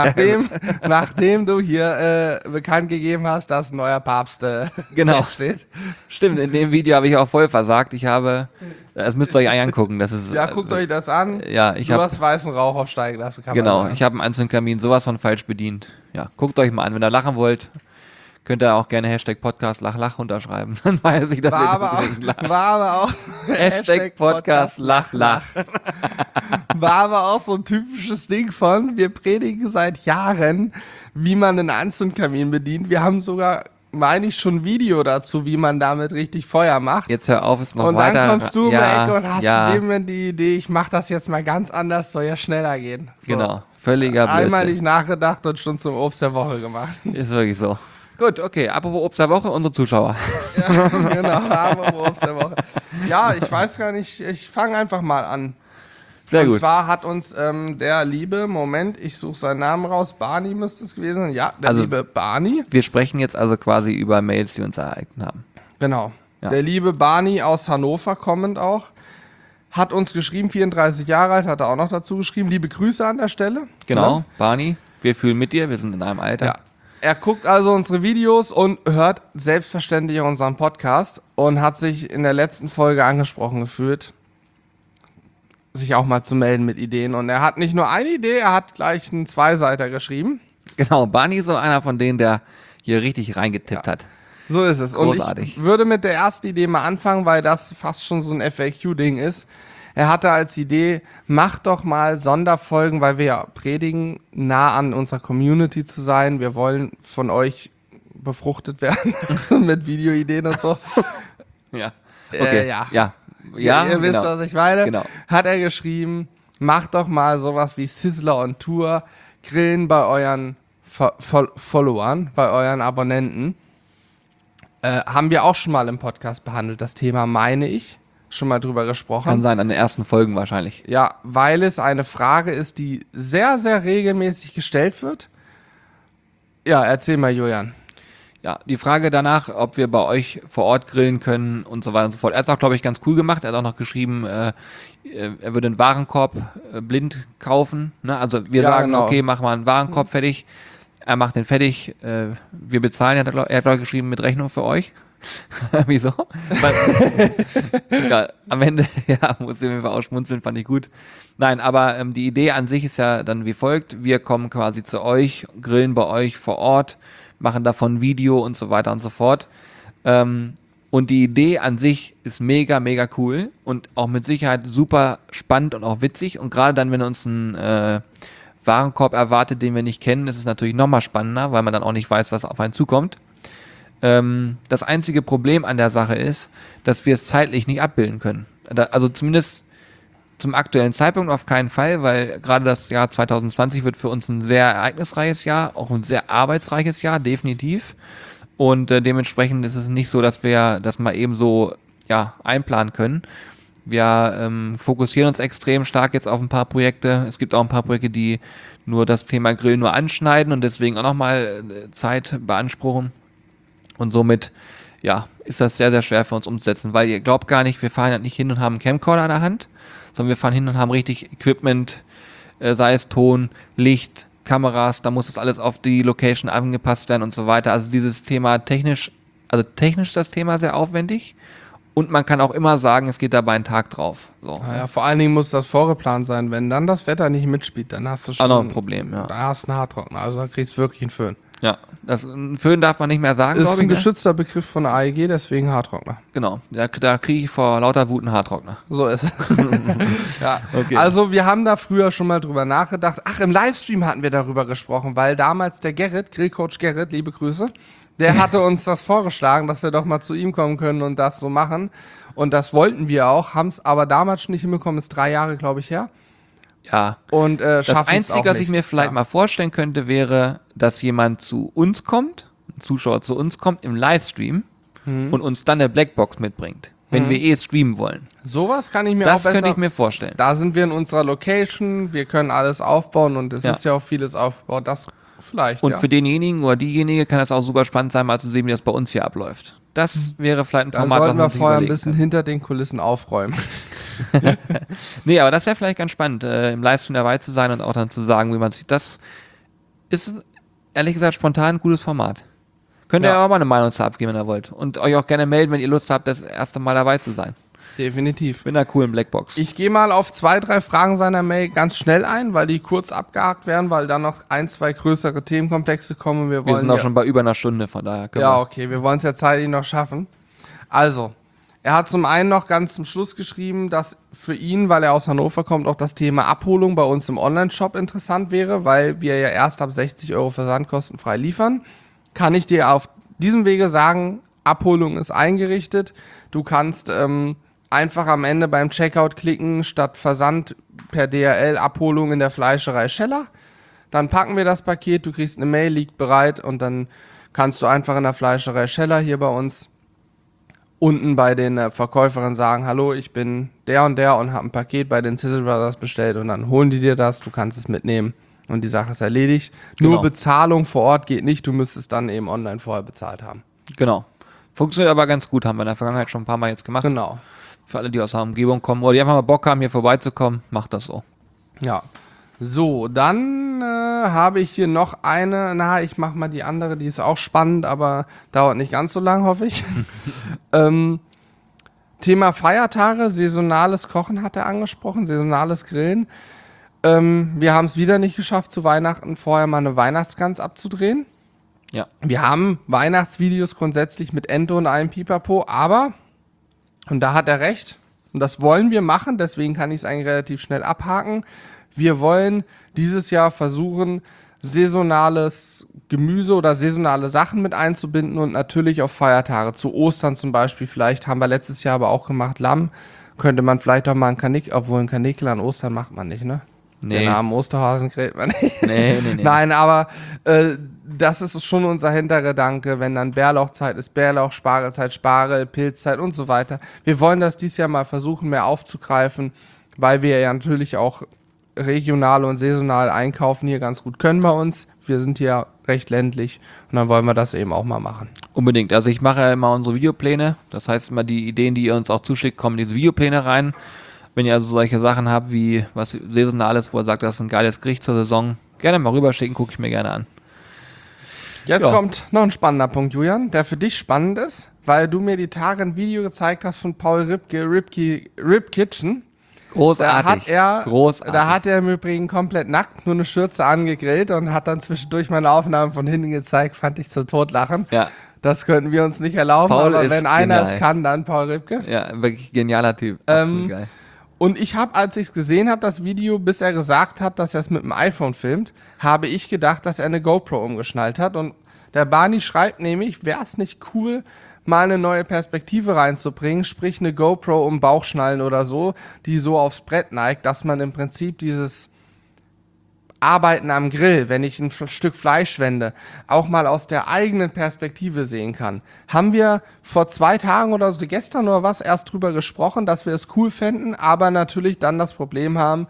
Nachdem du hier bekannt gegeben hast, dass ein neuer Papst feststeht. Stimmt, in dem Video habe ich auch voll versagt. Das müsst ihr euch angucken. Das ist, ja, guckt euch das an. Ja, du hast weißen Rauch aufsteigen lassen. Genau, ich habe einen Anzündkamin sowas von falsch bedient. Ja, guckt euch mal an, wenn ihr lachen wollt. Könnt ihr auch gerne Hashtag Podcast Lach unterschreiben. Dann weiß ich, dass war aber auch Hashtag Podcast Lach. War aber auch so ein typisches Ding von, wir predigen seit Jahren, wie man einen Anzündkamin bedient. Wir haben sogar, meine ich, schon ein Video dazu, wie man damit richtig Feuer macht. Jetzt hör auf, ist noch und weiter. Und dann kommst du um die Ecke und hast dem die Idee, ich mach das jetzt mal ganz anders, soll ja schneller gehen. So. Genau, völliger Blödsinn. Einmal nicht nachgedacht und schon zum Obst der Woche gemacht. Ist wirklich so. Gut, okay, apropos Obst der Woche, unsere Zuschauer. Ja, genau, apropos Obst der Woche. Ja, ich weiß gar nicht, ich fange einfach mal an. Sehr gut. Und zwar hat uns der liebe, Moment, ich suche seinen Namen raus, Barney müsste es gewesen sein. Ja, der liebe Barney. Wir sprechen jetzt also quasi über Mails, die uns erhalten haben. Genau. Ja. Der liebe Barney aus Hannover, kommend auch, hat uns geschrieben, 34 Jahre alt, hat er auch noch dazu geschrieben. Liebe Grüße an der Stelle. Genau, Ne? Barney, wir fühlen mit dir, wir sind in einem Alter. Ja. Er guckt also unsere Videos und hört selbstverständlich unseren Podcast und hat sich in der letzten Folge angesprochen gefühlt, sich auch mal zu melden mit Ideen. Und er hat nicht nur eine Idee, er hat gleich einen Zweiseiter geschrieben. Genau, Barney ist so einer von denen, der hier richtig reingetippt hat. So ist es. Großartig. Und ich würde mit der ersten Idee mal anfangen, weil das fast schon so ein FAQ-Ding ist. Er hatte als Idee, macht doch mal Sonderfolgen, weil wir ja predigen, nah an unserer Community zu sein. Wir wollen von euch befruchtet werden mit Videoideen und so. Ja, okay. Ja, ihr wisst, genau. was ich meine. Genau. Hat er geschrieben, macht doch mal sowas wie Sizzler on Tour, Grillen bei euren Followern, bei euren Abonnenten. Haben wir auch schon mal im Podcast behandelt, das Thema, meine ich. Schon mal drüber gesprochen. Kann sein, an den ersten Folgen wahrscheinlich. Ja, weil es eine Frage ist, die sehr, sehr regelmäßig gestellt wird. Ja, erzähl mal, Julian. Ja, die Frage danach, ob wir bei euch vor Ort grillen können und so weiter und so fort. Er hat es auch, glaube ich, ganz cool gemacht. Er hat auch noch geschrieben, er würde einen Warenkorb blind kaufen. Ne? Also wir sagen, genau. Okay, mach mal einen Warenkorb fertig. Er macht den fertig. Wir bezahlen. Er hat, glaube ich, geschrieben, mit Rechnung für euch. Wieso? Ja, am Ende, ja, muss ich mir auch schmunzeln, fand ich gut. Nein, aber die Idee an sich ist ja dann wie folgt. Wir kommen quasi zu euch, grillen bei euch vor Ort, machen davon Video und so weiter und so fort. Und die Idee an sich ist mega, mega cool und auch mit Sicherheit super spannend und auch witzig. Und gerade dann, wenn uns ein Warenkorb erwartet, den wir nicht kennen, ist es natürlich nochmal spannender, weil man dann auch nicht weiß, was auf einen zukommt. Das einzige Problem an der Sache ist, dass wir es zeitlich nicht abbilden können. Also zumindest zum aktuellen Zeitpunkt auf keinen Fall, weil gerade das Jahr 2020 wird für uns ein sehr ereignisreiches Jahr, auch ein sehr arbeitsreiches Jahr, definitiv. Und dementsprechend ist es nicht so, dass wir das mal eben so einplanen können. Wir fokussieren uns extrem stark jetzt auf ein paar Projekte. Es gibt auch ein paar Projekte, die nur das Thema Grill nur anschneiden und deswegen auch nochmal Zeit beanspruchen. Und somit, ist das sehr, sehr schwer für uns umzusetzen, weil ihr glaubt gar nicht, wir fahren halt nicht hin und haben einen Camcorder in der Hand, sondern wir fahren hin und haben richtig Equipment, sei es Ton, Licht, Kameras, da muss das alles auf die Location angepasst werden und so weiter. Also dieses Thema technisch ist das Thema sehr aufwendig und man kann auch immer sagen, es geht dabei einen Tag drauf. So. Naja, vor allen Dingen muss das vorgeplant sein. Wenn dann das Wetter nicht mitspielt, dann hast du schon auch noch ein Problem, ja. Da hast du einen Haartrockner, also da kriegst du wirklich einen Föhn. Ja, das Föhn darf man nicht mehr sagen, Ist glaube ein ich. Ne? geschützter Begriff von der AEG, deswegen Haartrockner. Genau, da kriege ich vor lauter Wut einen Haartrockner. So ist es. Ja. Okay. Also wir haben da früher schon mal drüber nachgedacht. Ach, im Livestream hatten wir darüber gesprochen, weil damals der Gerrit, Grillcoach Gerrit, liebe Grüße, der hatte uns das vorgeschlagen, dass wir doch mal zu ihm kommen können und das so machen. Und das wollten wir auch, haben es aber damals schon nicht hinbekommen, ist 3 Jahre, glaube ich, her. Ja, Und das schaffen es Einzige, auch was ich nicht. mir vielleicht Ja. mal vorstellen könnte, wäre, dass jemand zu uns kommt, ein Zuschauer zu uns kommt im Livestream und uns dann eine Blackbox mitbringt, wenn wir streamen wollen. Sowas kann ich mir Das auch besser... könnte ich mir vorstellen. Da sind wir in unserer Location, wir können alles aufbauen und es Ja. ist ja auch vieles aufgebaut. Das vielleicht, Und ja. für denjenigen oder diejenige kann das auch super spannend sein, mal zu sehen, wie das bei uns hier abläuft. Das wäre vielleicht ein Da Format, sollten was wir man sich vorher ein überlegen bisschen kann. hinter den Kulissen aufräumen. Nee, aber das wäre vielleicht ganz spannend, im Livestream dabei zu sein und auch dann zu sagen, wie man sich das ist, ehrlich gesagt, spontan ein gutes Format. Könnt ihr Ja. auch mal eine Meinung zu abgeben, wenn ihr wollt. Und euch auch gerne melden, wenn ihr Lust habt, das erste Mal dabei zu sein. Definitiv. Mit einer coolen Blackbox. Ich gehe mal auf 2, 3 Fragen seiner Mail ganz schnell ein, weil die kurz abgehakt werden, weil dann noch 1, 2 größere Themenkomplexe kommen. Und wir Wir wollen sind auch schon bei über einer Stunde, von daher können Ja, wir. okay, wir wollen es ja zeitlich noch schaffen. Also, er hat zum einen noch ganz zum Schluss geschrieben, dass für ihn, weil er aus Hannover kommt, auch das Thema Abholung bei uns im Online-Shop interessant wäre, weil wir ja erst ab 60 € versandkostenfrei liefern. Kann ich dir auf diesem Wege sagen, Abholung ist eingerichtet. Du kannst einfach am Ende beim Checkout klicken, statt Versand per DHL Abholung in der Fleischerei Scheller. Dann packen wir das Paket, du kriegst eine Mail, liegt bereit und dann kannst du einfach in der Fleischerei Scheller hier bei uns unten bei den Verkäuferinnen sagen, hallo, ich bin der und habe ein Paket bei den Sizzle Brothers bestellt und dann holen die dir das, du kannst es mitnehmen und die Sache ist erledigt. Genau. Nur Bezahlung vor Ort geht nicht, du müsstest dann eben online vorher bezahlt haben. Genau. Funktioniert aber ganz gut, haben wir in der Vergangenheit schon ein paar Mal jetzt gemacht. Genau. Für alle, die aus der Umgebung kommen oder die einfach mal Bock haben, hier vorbeizukommen, macht das so. Ja. So, dann habe ich hier noch eine, ich mache mal die andere, die ist auch spannend, aber dauert nicht ganz so lang, hoffe ich. Thema Feiertage, saisonales Kochen hat er angesprochen, saisonales Grillen. Wir haben es wieder nicht geschafft, zu Weihnachten vorher mal eine Weihnachtsgans abzudrehen. Ja. Wir haben Weihnachtsvideos grundsätzlich mit Ente und allem Pipapo, aber, und da hat er recht, und das wollen wir machen, deswegen kann ich es eigentlich relativ schnell abhaken, wir wollen dieses Jahr versuchen, saisonales Gemüse oder saisonale Sachen mit einzubinden und natürlich auf Feiertage, zu Ostern zum Beispiel, vielleicht haben wir letztes Jahr aber auch gemacht, Lamm, könnte man vielleicht auch mal ein Karnickel, obwohl ein Karnickel an Ostern macht man nicht, ne? Nee. Den armen Osterhasen grillt man nicht. Nee. Nein, aber das ist schon unser Hintergedanke, wenn dann Bärlauchzeit ist, Bärlauch, Spargelzeit, Spargel, Pilzzeit und so weiter. Wir wollen das dieses Jahr mal versuchen, mehr aufzugreifen, weil wir ja natürlich auch regional und saisonal einkaufen hier ganz gut können bei uns. Wir sind hier recht ländlich und dann wollen wir das eben auch mal machen. Unbedingt. Also ich mache ja immer unsere Videopläne. Das heißt immer die Ideen, die ihr uns auch zuschickt, kommen in diese Videopläne rein. Wenn ihr also solche Sachen habt wie was Saisonales, wo ihr sagt, das ist ein geiles Gericht zur Saison, gerne mal rüberschicken, gucke ich mir gerne an. Jetzt Ja. kommt noch ein spannender Punkt, Julian, der für dich spannend ist, weil du mir die Tage ein Video gezeigt hast von Paul Ripke, Rip Kitchen. Großartig. Großartig. Da hat er im Übrigen komplett nackt, nur eine Schürze angegrillt und hat dann zwischendurch meine Aufnahmen von hinten gezeigt, fand ich zu totlachen. Ja. Das könnten wir uns nicht erlauben, Paul aber ist wenn einer genial. es kann, dann Paul Ripke. Ja, wirklich genialer Typ. Absolut geil. Und ich habe, als ich es gesehen habe, das Video, bis er gesagt hat, dass er es mit dem iPhone filmt, habe ich gedacht, dass er eine GoPro umgeschnallt hat. Und der Barney schreibt nämlich, wäre es nicht cool, mal eine neue Perspektive reinzubringen, sprich eine GoPro um Bauchschnallen oder so, die so aufs Brett neigt, dass man im Prinzip dieses Arbeiten am Grill, wenn ich ein Stück Fleisch wende, auch mal aus der eigenen Perspektive sehen kann. Haben wir vor 2 Tagen oder so, gestern oder was, erst drüber gesprochen, dass wir es cool fänden, aber natürlich dann das Problem haben,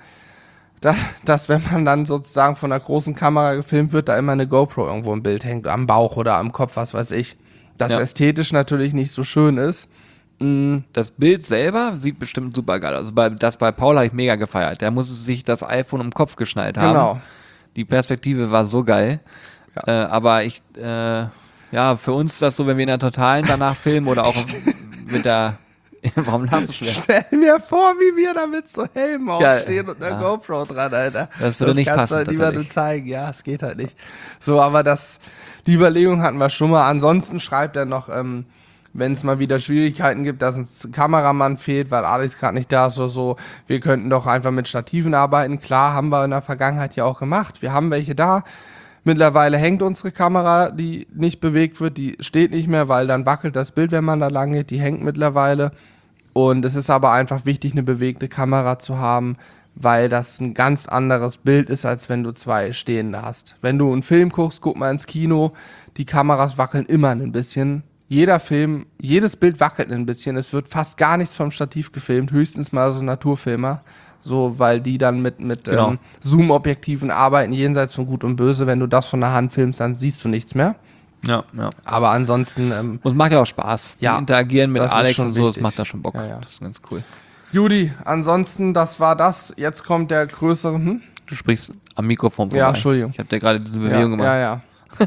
dass wenn man dann sozusagen von einer großen Kamera gefilmt wird, da immer eine GoPro irgendwo im Bild hängt, am Bauch oder am Kopf, was weiß ich. Das Ja. ästhetisch natürlich nicht so schön ist. Das Bild selber sieht bestimmt super geil aus. Also bei Paul habe ich mega gefeiert. Der muss sich das iPhone um den Kopf geschnallt haben. Genau. Die Perspektive war so geil. Ja. Aber für uns ist das so, wenn wir in der Totalen danach filmen oder auch mit der Warum lachst du schwer? Stell mir vor, wie wir da mit so Helmen Ja, aufstehen und einer ja. GoPro dran, Alter. Das würde nicht kannst passen, du halt niemandem tatsächlich. zeigen. Ja, es geht halt nicht. So, aber die Überlegung hatten wir schon mal. Ansonsten schreibt er noch, wenn es mal wieder Schwierigkeiten gibt, dass ein Kameramann fehlt, weil Alex gerade nicht da ist oder so, wir könnten doch einfach mit Stativen arbeiten. Klar, haben wir in der Vergangenheit ja auch gemacht. Wir haben welche da. Mittlerweile hängt unsere Kamera, die nicht bewegt wird, die steht nicht mehr, weil dann wackelt das Bild, wenn man da lang geht. Die hängt mittlerweile. Und es ist aber einfach wichtig, eine bewegte Kamera zu haben, weil das ein ganz anderes Bild ist, als wenn du zwei stehende hast. Wenn du einen Film guckst, guck mal ins Kino, die Kameras wackeln immer ein bisschen. Jeder Film, jedes Bild wackelt ein bisschen. Es wird fast gar nichts vom Stativ gefilmt, höchstens mal so Naturfilmer. So, weil die dann mit Genau. Zoom-Objektiven arbeiten, jenseits von Gut und Böse. Wenn du das von der Hand filmst, dann siehst du nichts mehr. Ja. Aber ansonsten, Und es macht ja auch Spaß. Ja, Die interagieren mit das ist Alex schon und so, das wichtig. macht da schon Bock. Ja. Das ist ganz cool. Judy, ansonsten, das war das. Jetzt kommt der größere, Du sprichst am Mikrofon vorbei. Ja, Entschuldigung. Ich habe dir gerade diese Bewegung gemacht. Ja.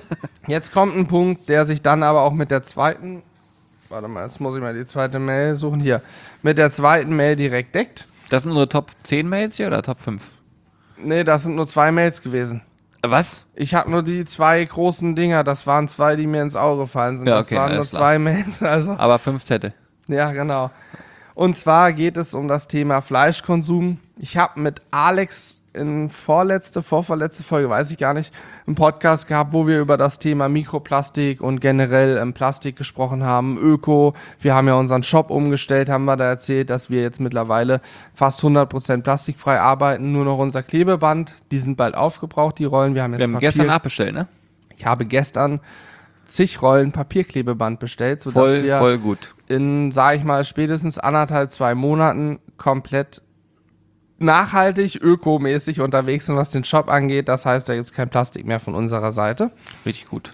Jetzt kommt ein Punkt, der sich dann aber auch mit der zweiten, warte mal, jetzt muss ich mal die zweite Mail suchen, hier, mit der zweiten Mail direkt deckt. Das sind unsere Top 10 Mails hier oder Top 5? Nee, das sind nur 2 Mails gewesen. Was? Ich habe nur die 2 großen Dinger, das waren 2, die mir ins Auge gefallen sind. Ja, Das okay, waren nur alles klar. 2 Mails, also. Aber 5 Zettel. Ja, genau. Und zwar geht es um das Thema Fleischkonsum. Ich habe mit Alex in vorverletzte Folge, weiß ich gar nicht, einen Podcast gehabt, wo wir über das Thema Mikroplastik und generell Plastik gesprochen haben, Öko. Wir haben ja unseren Shop umgestellt, haben wir da erzählt, dass wir jetzt mittlerweile fast 100% plastikfrei arbeiten. Nur noch unser Klebeband, die sind bald aufgebraucht, die Rollen. Wir haben jetzt Wir haben Papier. gestern abbestellt, ne? Ich habe gestern zig Rollen Papierklebeband bestellt, sodass wir Voll gut. in, sage ich mal, spätestens 1,5-2 Monaten komplett nachhaltig, ökomäßig unterwegs sind, was den Shop angeht. Das heißt, da gibt es kein Plastik mehr von unserer Seite. Richtig gut.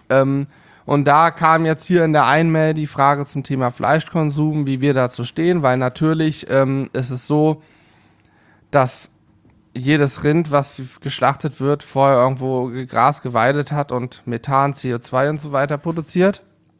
Und da kam jetzt hier in der Einmail die Frage zum Thema Fleischkonsum, wie wir dazu stehen, weil natürlich ist es so, dass jedes Rind, was geschlachtet wird, vorher irgendwo Gras geweidet hat und Methan, CO2 und so weiter produziert.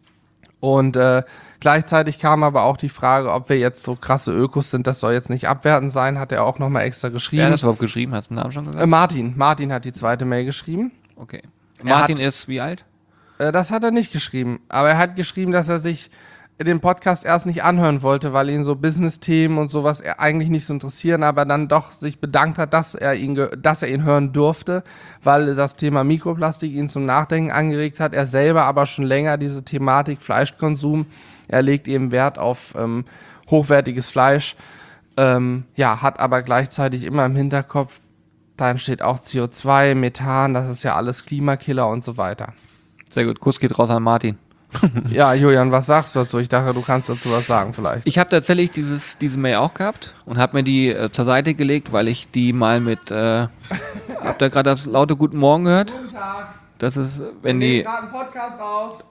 Und gleichzeitig kam aber auch die Frage, ob wir jetzt so krasse Ökos sind. Das soll jetzt nicht abwertend sein, hat er auch nochmal extra Wer geschrieben. hat das überhaupt geschrieben? Hast du den Namen schon gesagt? Martin hat die zweite Mail geschrieben. Okay. Er Martin hat- ist wie alt? Das hat er nicht geschrieben. Aber er hat geschrieben, dass er sich den Podcast erst nicht anhören wollte, weil ihn so Business-Themen und sowas eigentlich nicht so interessieren, aber dann doch sich bedankt hat, dass er ihn hören durfte, weil das Thema Mikroplastik ihn zum Nachdenken angeregt hat. Er selber aber schon länger diese Thematik Fleischkonsum. Er legt eben Wert auf hochwertiges Fleisch, hat aber gleichzeitig immer im Hinterkopf, da entsteht auch CO2, Methan, das ist ja alles Klimakiller und so weiter. Sehr gut. Kuss geht raus an Martin. Ja, Julian, was sagst du dazu? Ich dachte, du kannst dazu was sagen vielleicht. Ich habe tatsächlich diese Mail auch gehabt und habe mir die zur Seite gelegt, weil ich die mal mit, habt ihr gerade das laute Guten Morgen gehört? Guten Tag. Das ist, wenn die, gerade einen Podcast auf.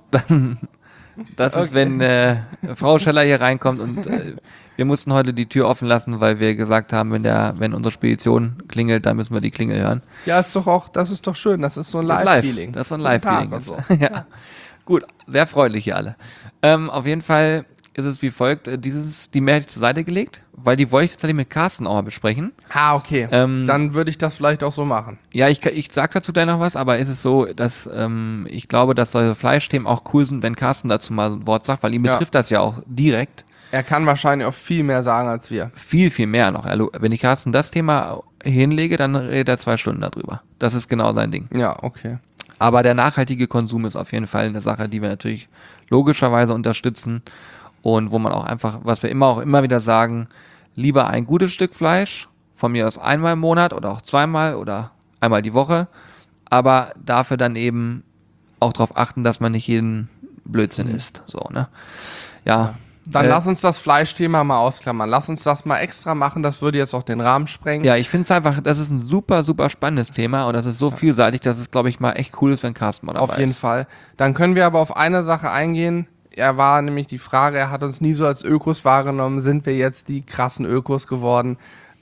das ist, wenn Frau Scheller hier reinkommt und wir mussten heute die Tür offen lassen, weil wir gesagt haben, wenn unsere Spedition klingelt, dann müssen wir die Klingel hören. Ja, das ist doch schön. Das ist so ein Das ist Live-Feeling. Das ist so ein Guten Tag Live-Feeling. und so. Ja. Gut, sehr freundlich hier alle. Auf jeden Fall ist es wie folgt, die Mail hätte ich zur Seite gelegt, weil die wollte ich tatsächlich mit Carsten auch mal besprechen. Okay. Dann würde ich das vielleicht auch so machen. Ja, ich sag dazu gleich noch was, aber ist es so, dass ich glaube, dass solche Fleischthemen auch cool sind, wenn Carsten dazu mal ein Wort sagt, weil ihn Ja. betrifft das ja auch direkt Er kann wahrscheinlich auch viel mehr sagen als wir. viel, viel mehr noch. Also, wenn ich Carsten das Thema hinlege, dann redet er 2 Stunden darüber. Das ist genau sein Ding. Ja, okay. Aber der nachhaltige Konsum ist auf jeden Fall eine Sache, die wir natürlich logischerweise unterstützen und wo man auch einfach, was wir immer wieder sagen, lieber ein gutes Stück Fleisch, von mir aus einmal im Monat oder auch zweimal oder einmal die Woche, aber dafür dann eben auch darauf achten, dass man nicht jeden Blödsinn isst. So, ne? Ja. Dann lass uns das Fleischthema mal ausklammern. Lass uns das mal extra machen. Das würde jetzt auch den Rahmen sprengen. Ja, ich finde es einfach, das ist ein super, super spannendes Thema und das ist so vielseitig, dass es, glaube ich, mal echt cool ist, wenn Carsten mal dabei ist. Auf jeden Fall. Dann können wir aber auf eine Sache eingehen. Er war nämlich die Frage, er hat uns nie so als Ökos wahrgenommen. Sind wir jetzt die krassen Ökos geworden?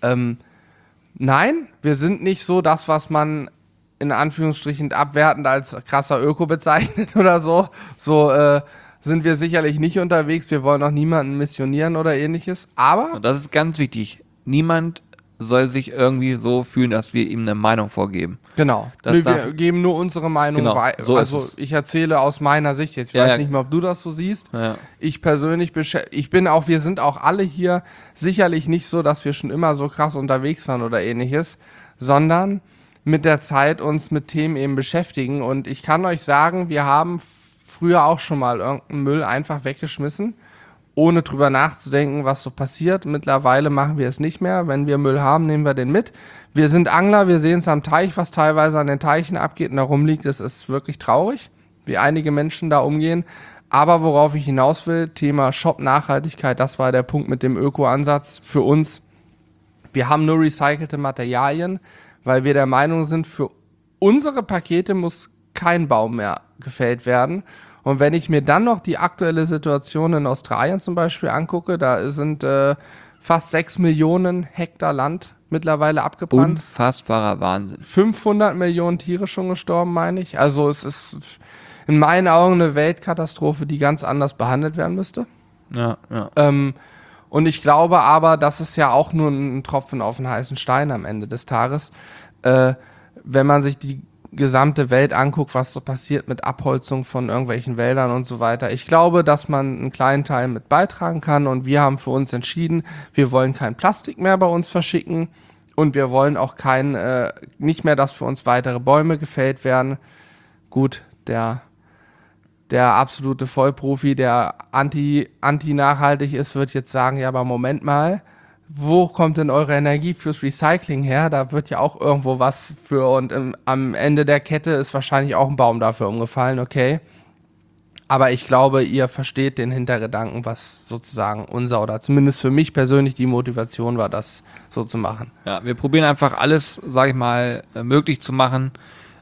Nein, wir sind nicht so das, was man in Anführungsstrichen abwertend als krasser Öko bezeichnet oder so. sind wir sicherlich nicht unterwegs. Wir wollen auch niemanden missionieren oder ähnliches. Aber Und das ist ganz wichtig. Niemand soll sich irgendwie so fühlen, dass wir ihm eine Meinung vorgeben. genau, Das wir geben nur unsere Meinung Genau, weiter. so ist Also es. ich erzähle aus meiner Sicht jetzt. Ich Ja, weiß ja. nicht mehr, ob du das so siehst. Ja. Ich persönlich, wir sind auch alle hier sicherlich nicht so, dass wir schon immer so krass unterwegs waren oder ähnliches, sondern mit der Zeit uns mit Themen eben beschäftigen. Und ich kann euch sagen, wir haben früher auch schon mal irgendeinen Müll einfach weggeschmissen, ohne drüber nachzudenken, was so passiert. Mittlerweile machen wir es nicht mehr. Wenn wir Müll haben, nehmen wir den mit. Wir sind Angler, wir sehen es am Teich, was teilweise an den Teichen abgeht und da rumliegt. Das ist wirklich traurig, wie einige Menschen da umgehen. Aber worauf ich hinaus will, Thema Shop-Nachhaltigkeit, das war der Punkt mit dem Öko-Ansatz für uns. Wir haben nur recycelte Materialien, weil wir der Meinung sind, für unsere Pakete muss kein Baum mehr gefällt werden. Und wenn ich mir dann noch die aktuelle Situation in Australien zum Beispiel angucke, da sind fast 6 Millionen Hektar Land mittlerweile abgebrannt. Unfassbarer Wahnsinn. 500 Millionen Tiere schon gestorben, meine ich. Also es ist in meinen Augen eine Weltkatastrophe, die ganz anders behandelt werden müsste. Ja, ja. Und ich glaube aber, das ist ja auch nur ein Tropfen auf den heißen Stein am Ende des Tages. Wenn man sich die gesamte Welt anguckt, was so passiert mit Abholzung von irgendwelchen Wäldern und so weiter. Ich glaube, dass man einen kleinen Teil mit beitragen kann und wir haben für uns entschieden, wir wollen kein Plastik mehr bei uns verschicken und wir wollen auch nicht mehr, dass für uns weitere Bäume gefällt werden. Gut, der absolute Vollprofi, der anti-nachhaltig ist, wird jetzt sagen, ja, aber Moment mal, wo kommt denn eure Energie fürs Recycling her? Da wird ja auch irgendwo was für und am Ende der Kette ist wahrscheinlich auch ein Baum dafür umgefallen, okay. Aber ich glaube, ihr versteht den Hintergedanken, was sozusagen unser oder zumindest für mich persönlich die Motivation war, das so zu machen. Ja, wir probieren einfach alles, sag ich mal, möglich zu machen,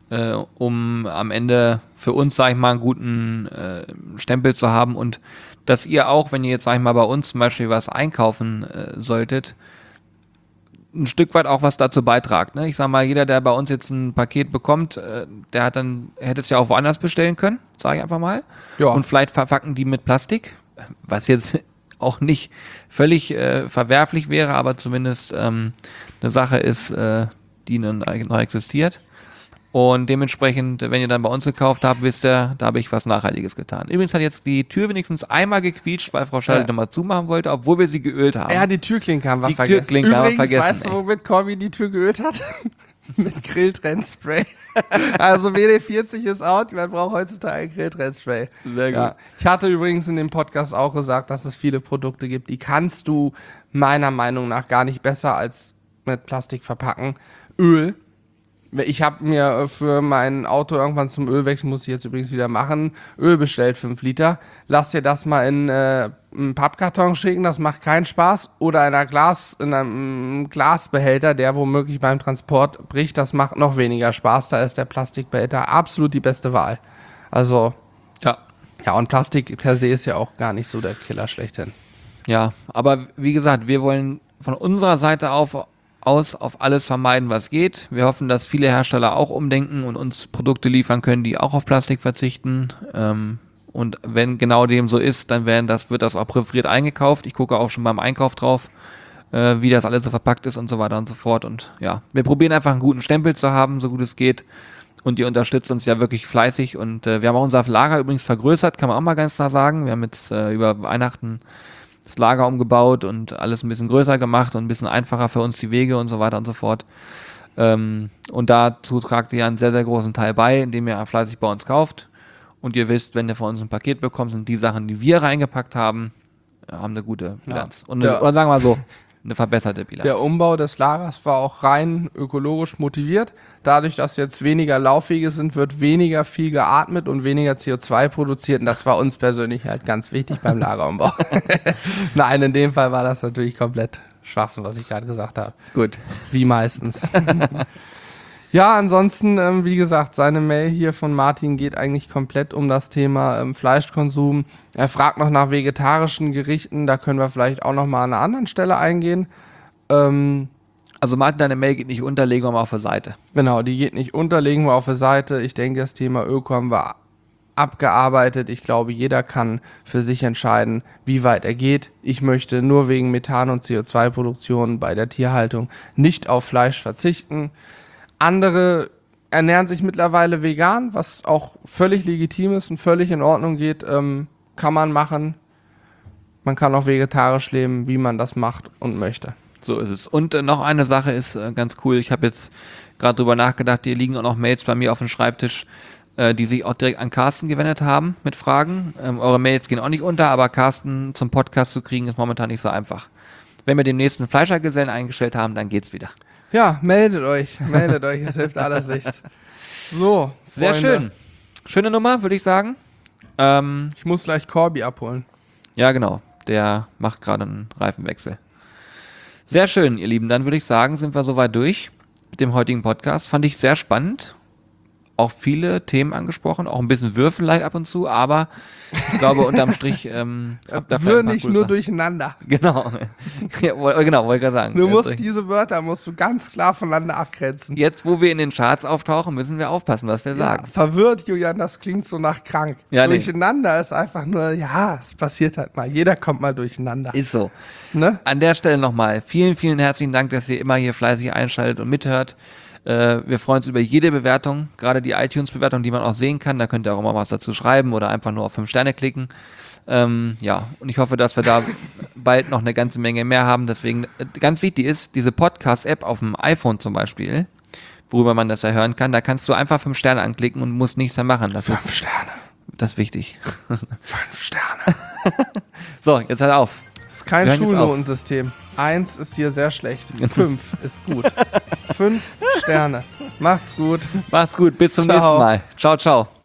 um am Ende für uns, sag ich mal, einen guten Stempel zu haben und dass ihr auch, wenn ihr jetzt, sag ich mal, bei uns zum Beispiel was einkaufen solltet, ein Stück weit auch was dazu beitragt. Ne? Ich sag mal, jeder, der bei uns jetzt ein Paket bekommt, der hätte es ja auch woanders bestellen können, sage ich einfach mal. Ja. Und vielleicht verpacken die mit Plastik, was jetzt auch nicht völlig verwerflich wäre, aber zumindest eine Sache ist, die noch existiert. Und dementsprechend, wenn ihr dann bei uns gekauft habt, wisst ihr, da habe ich was Nachhaltiges getan. Übrigens hat jetzt die Tür wenigstens einmal gequietscht, weil Frau Schall nochmal zumachen wollte, obwohl wir sie geölt haben. Ja, die Türklinke haben wir Die vergessen. Türklinke haben wir vergessen, Weißt du, ey. womit Corby die Tür geölt hat? Mit Grilltrennspray. Also WD-40 ist out, man braucht heutzutage Grilltrennspray. Sehr gut. Ja. Ich hatte übrigens in dem Podcast auch gesagt, dass es viele Produkte gibt, die kannst du meiner Meinung nach gar nicht besser als mit Plastik verpacken. Öl. Ich habe mir für mein Auto irgendwann zum Ölwechsel, muss ich jetzt übrigens wieder machen, Öl bestellt, 5 Liter. Lass dir das mal in einen Pappkarton schicken, das macht keinen Spaß. Oder in einem Glasbehälter, der womöglich beim Transport bricht, das macht noch weniger Spaß. Da ist der Plastikbehälter absolut die beste Wahl. Also, Ja. ja, und Plastik per se ist ja auch gar nicht so der Killer schlechthin. Ja, aber wie gesagt, wir wollen von unserer Seite aus auf alles vermeiden, was geht. Wir hoffen, dass viele Hersteller auch umdenken und uns Produkte liefern können, die auch auf Plastik verzichten. Und wenn genau dem so ist, dann wird das auch präferiert eingekauft. Ich gucke auch schon beim Einkauf drauf, wie das alles so verpackt ist und so weiter und so fort. Und ja, wir probieren einfach einen guten Stempel zu haben, so gut es geht. Und ihr unterstützt uns ja wirklich fleißig. Und wir haben auch unser Lager übrigens vergrößert, kann man auch mal ganz klar sagen. Wir haben jetzt über Weihnachten das Lager umgebaut und alles ein bisschen größer gemacht und ein bisschen einfacher für uns die Wege und so weiter und so fort. Und dazu tragt ihr einen sehr, sehr großen Teil bei, indem ihr fleißig bei uns kauft. Und ihr wisst, wenn ihr von uns ein Paket bekommt, sind die Sachen, die wir reingepackt haben, haben eine gute Bilanz. Ja. Oder sagen wir mal so, eine verbesserte Bilanz. Der Umbau des Lagers war auch rein ökologisch motiviert. Dadurch, dass jetzt weniger Laufwege sind, wird weniger viel geatmet und weniger CO2 produziert. Und das war uns persönlich halt ganz wichtig beim Lagerumbau. Nein, in dem Fall war das natürlich komplett Schwachsinn, was ich gerade gesagt habe. Gut. Wie meistens. Ja, ansonsten, wie gesagt, seine Mail hier von Martin geht eigentlich komplett um das Thema Fleischkonsum. Er fragt noch nach vegetarischen Gerichten, da können wir vielleicht auch noch mal an einer anderen Stelle eingehen. Also Martin, deine Mail geht nicht unter, legen wir mal auf der Seite. Genau, die geht nicht unter, legen wir auf der Seite. Ich denke, das Thema Öko haben wir abgearbeitet. Ich glaube, jeder kann für sich entscheiden, wie weit er geht. Ich möchte nur wegen Methan- und CO2-Produktion bei der Tierhaltung nicht auf Fleisch verzichten. Andere ernähren sich mittlerweile vegan, was auch völlig legitim ist und völlig in Ordnung geht. Kann man machen. Man kann auch vegetarisch leben, wie man das macht und möchte. So ist es. Und noch eine Sache ist ganz cool. Ich habe jetzt gerade drüber nachgedacht, hier liegen auch noch Mails bei mir auf dem Schreibtisch, die sich auch direkt an Carsten gewendet haben mit Fragen. Eure Mails gehen auch nicht unter, aber Carsten zum Podcast zu kriegen ist momentan nicht so einfach. Wenn wir den nächsten Fleischergesellen eingestellt haben, dann geht's wieder. Ja, meldet euch, es hilft alles nichts. So, Sehr Freunde. schön. Schöne Nummer, würde ich sagen. Ich muss gleich Corby abholen. Ja, genau. Der macht gerade einen Reifenwechsel. Sehr schön, ihr Lieben. Dann würde ich sagen, sind wir soweit durch mit dem heutigen Podcast. Fand ich sehr spannend. Auch viele Themen angesprochen, auch ein bisschen Würfel leicht ab und zu, aber ich glaube, unterm Strich habt ihr Wirr vielleicht nicht coole nur Sachen. durcheinander. Genau. Ja, genau, wollte ich gerade sagen. Du Jetzt musst durch. diese Wörter ganz klar voneinander abgrenzen. Jetzt, wo wir in den Charts auftauchen, müssen wir aufpassen, was wir Ja, sagen. verwirrt, Julian, das klingt so nach krank. Ja, nee. Durcheinander ist einfach nur, ja, es passiert halt mal. Jeder kommt mal durcheinander. Ist so. Ne? An der Stelle nochmal vielen, vielen herzlichen Dank, dass ihr immer hier fleißig einschaltet und mithört. Wir freuen uns über jede Bewertung, gerade die iTunes-Bewertung, die man auch sehen kann. Da könnt ihr auch immer was dazu schreiben oder einfach nur auf 5 Sterne klicken. Ja, und ich hoffe, dass wir da bald noch eine ganze Menge mehr haben. Deswegen, ganz wichtig ist, diese Podcast-App auf dem iPhone zum Beispiel, worüber man das ja hören kann, da kannst du einfach 5 Sterne anklicken und musst nichts mehr machen. Das 5 ist Sterne. das ist wichtig. 5 Sterne. So, jetzt halt auf. Das ist kein Wir hören jetzt auf. Schulnotensystem. 1 ist hier sehr schlecht. 5 ist gut. 5 Sterne. Macht's gut. Macht's gut, bis zum Ciao. nächsten Mal. Ciao, ciao.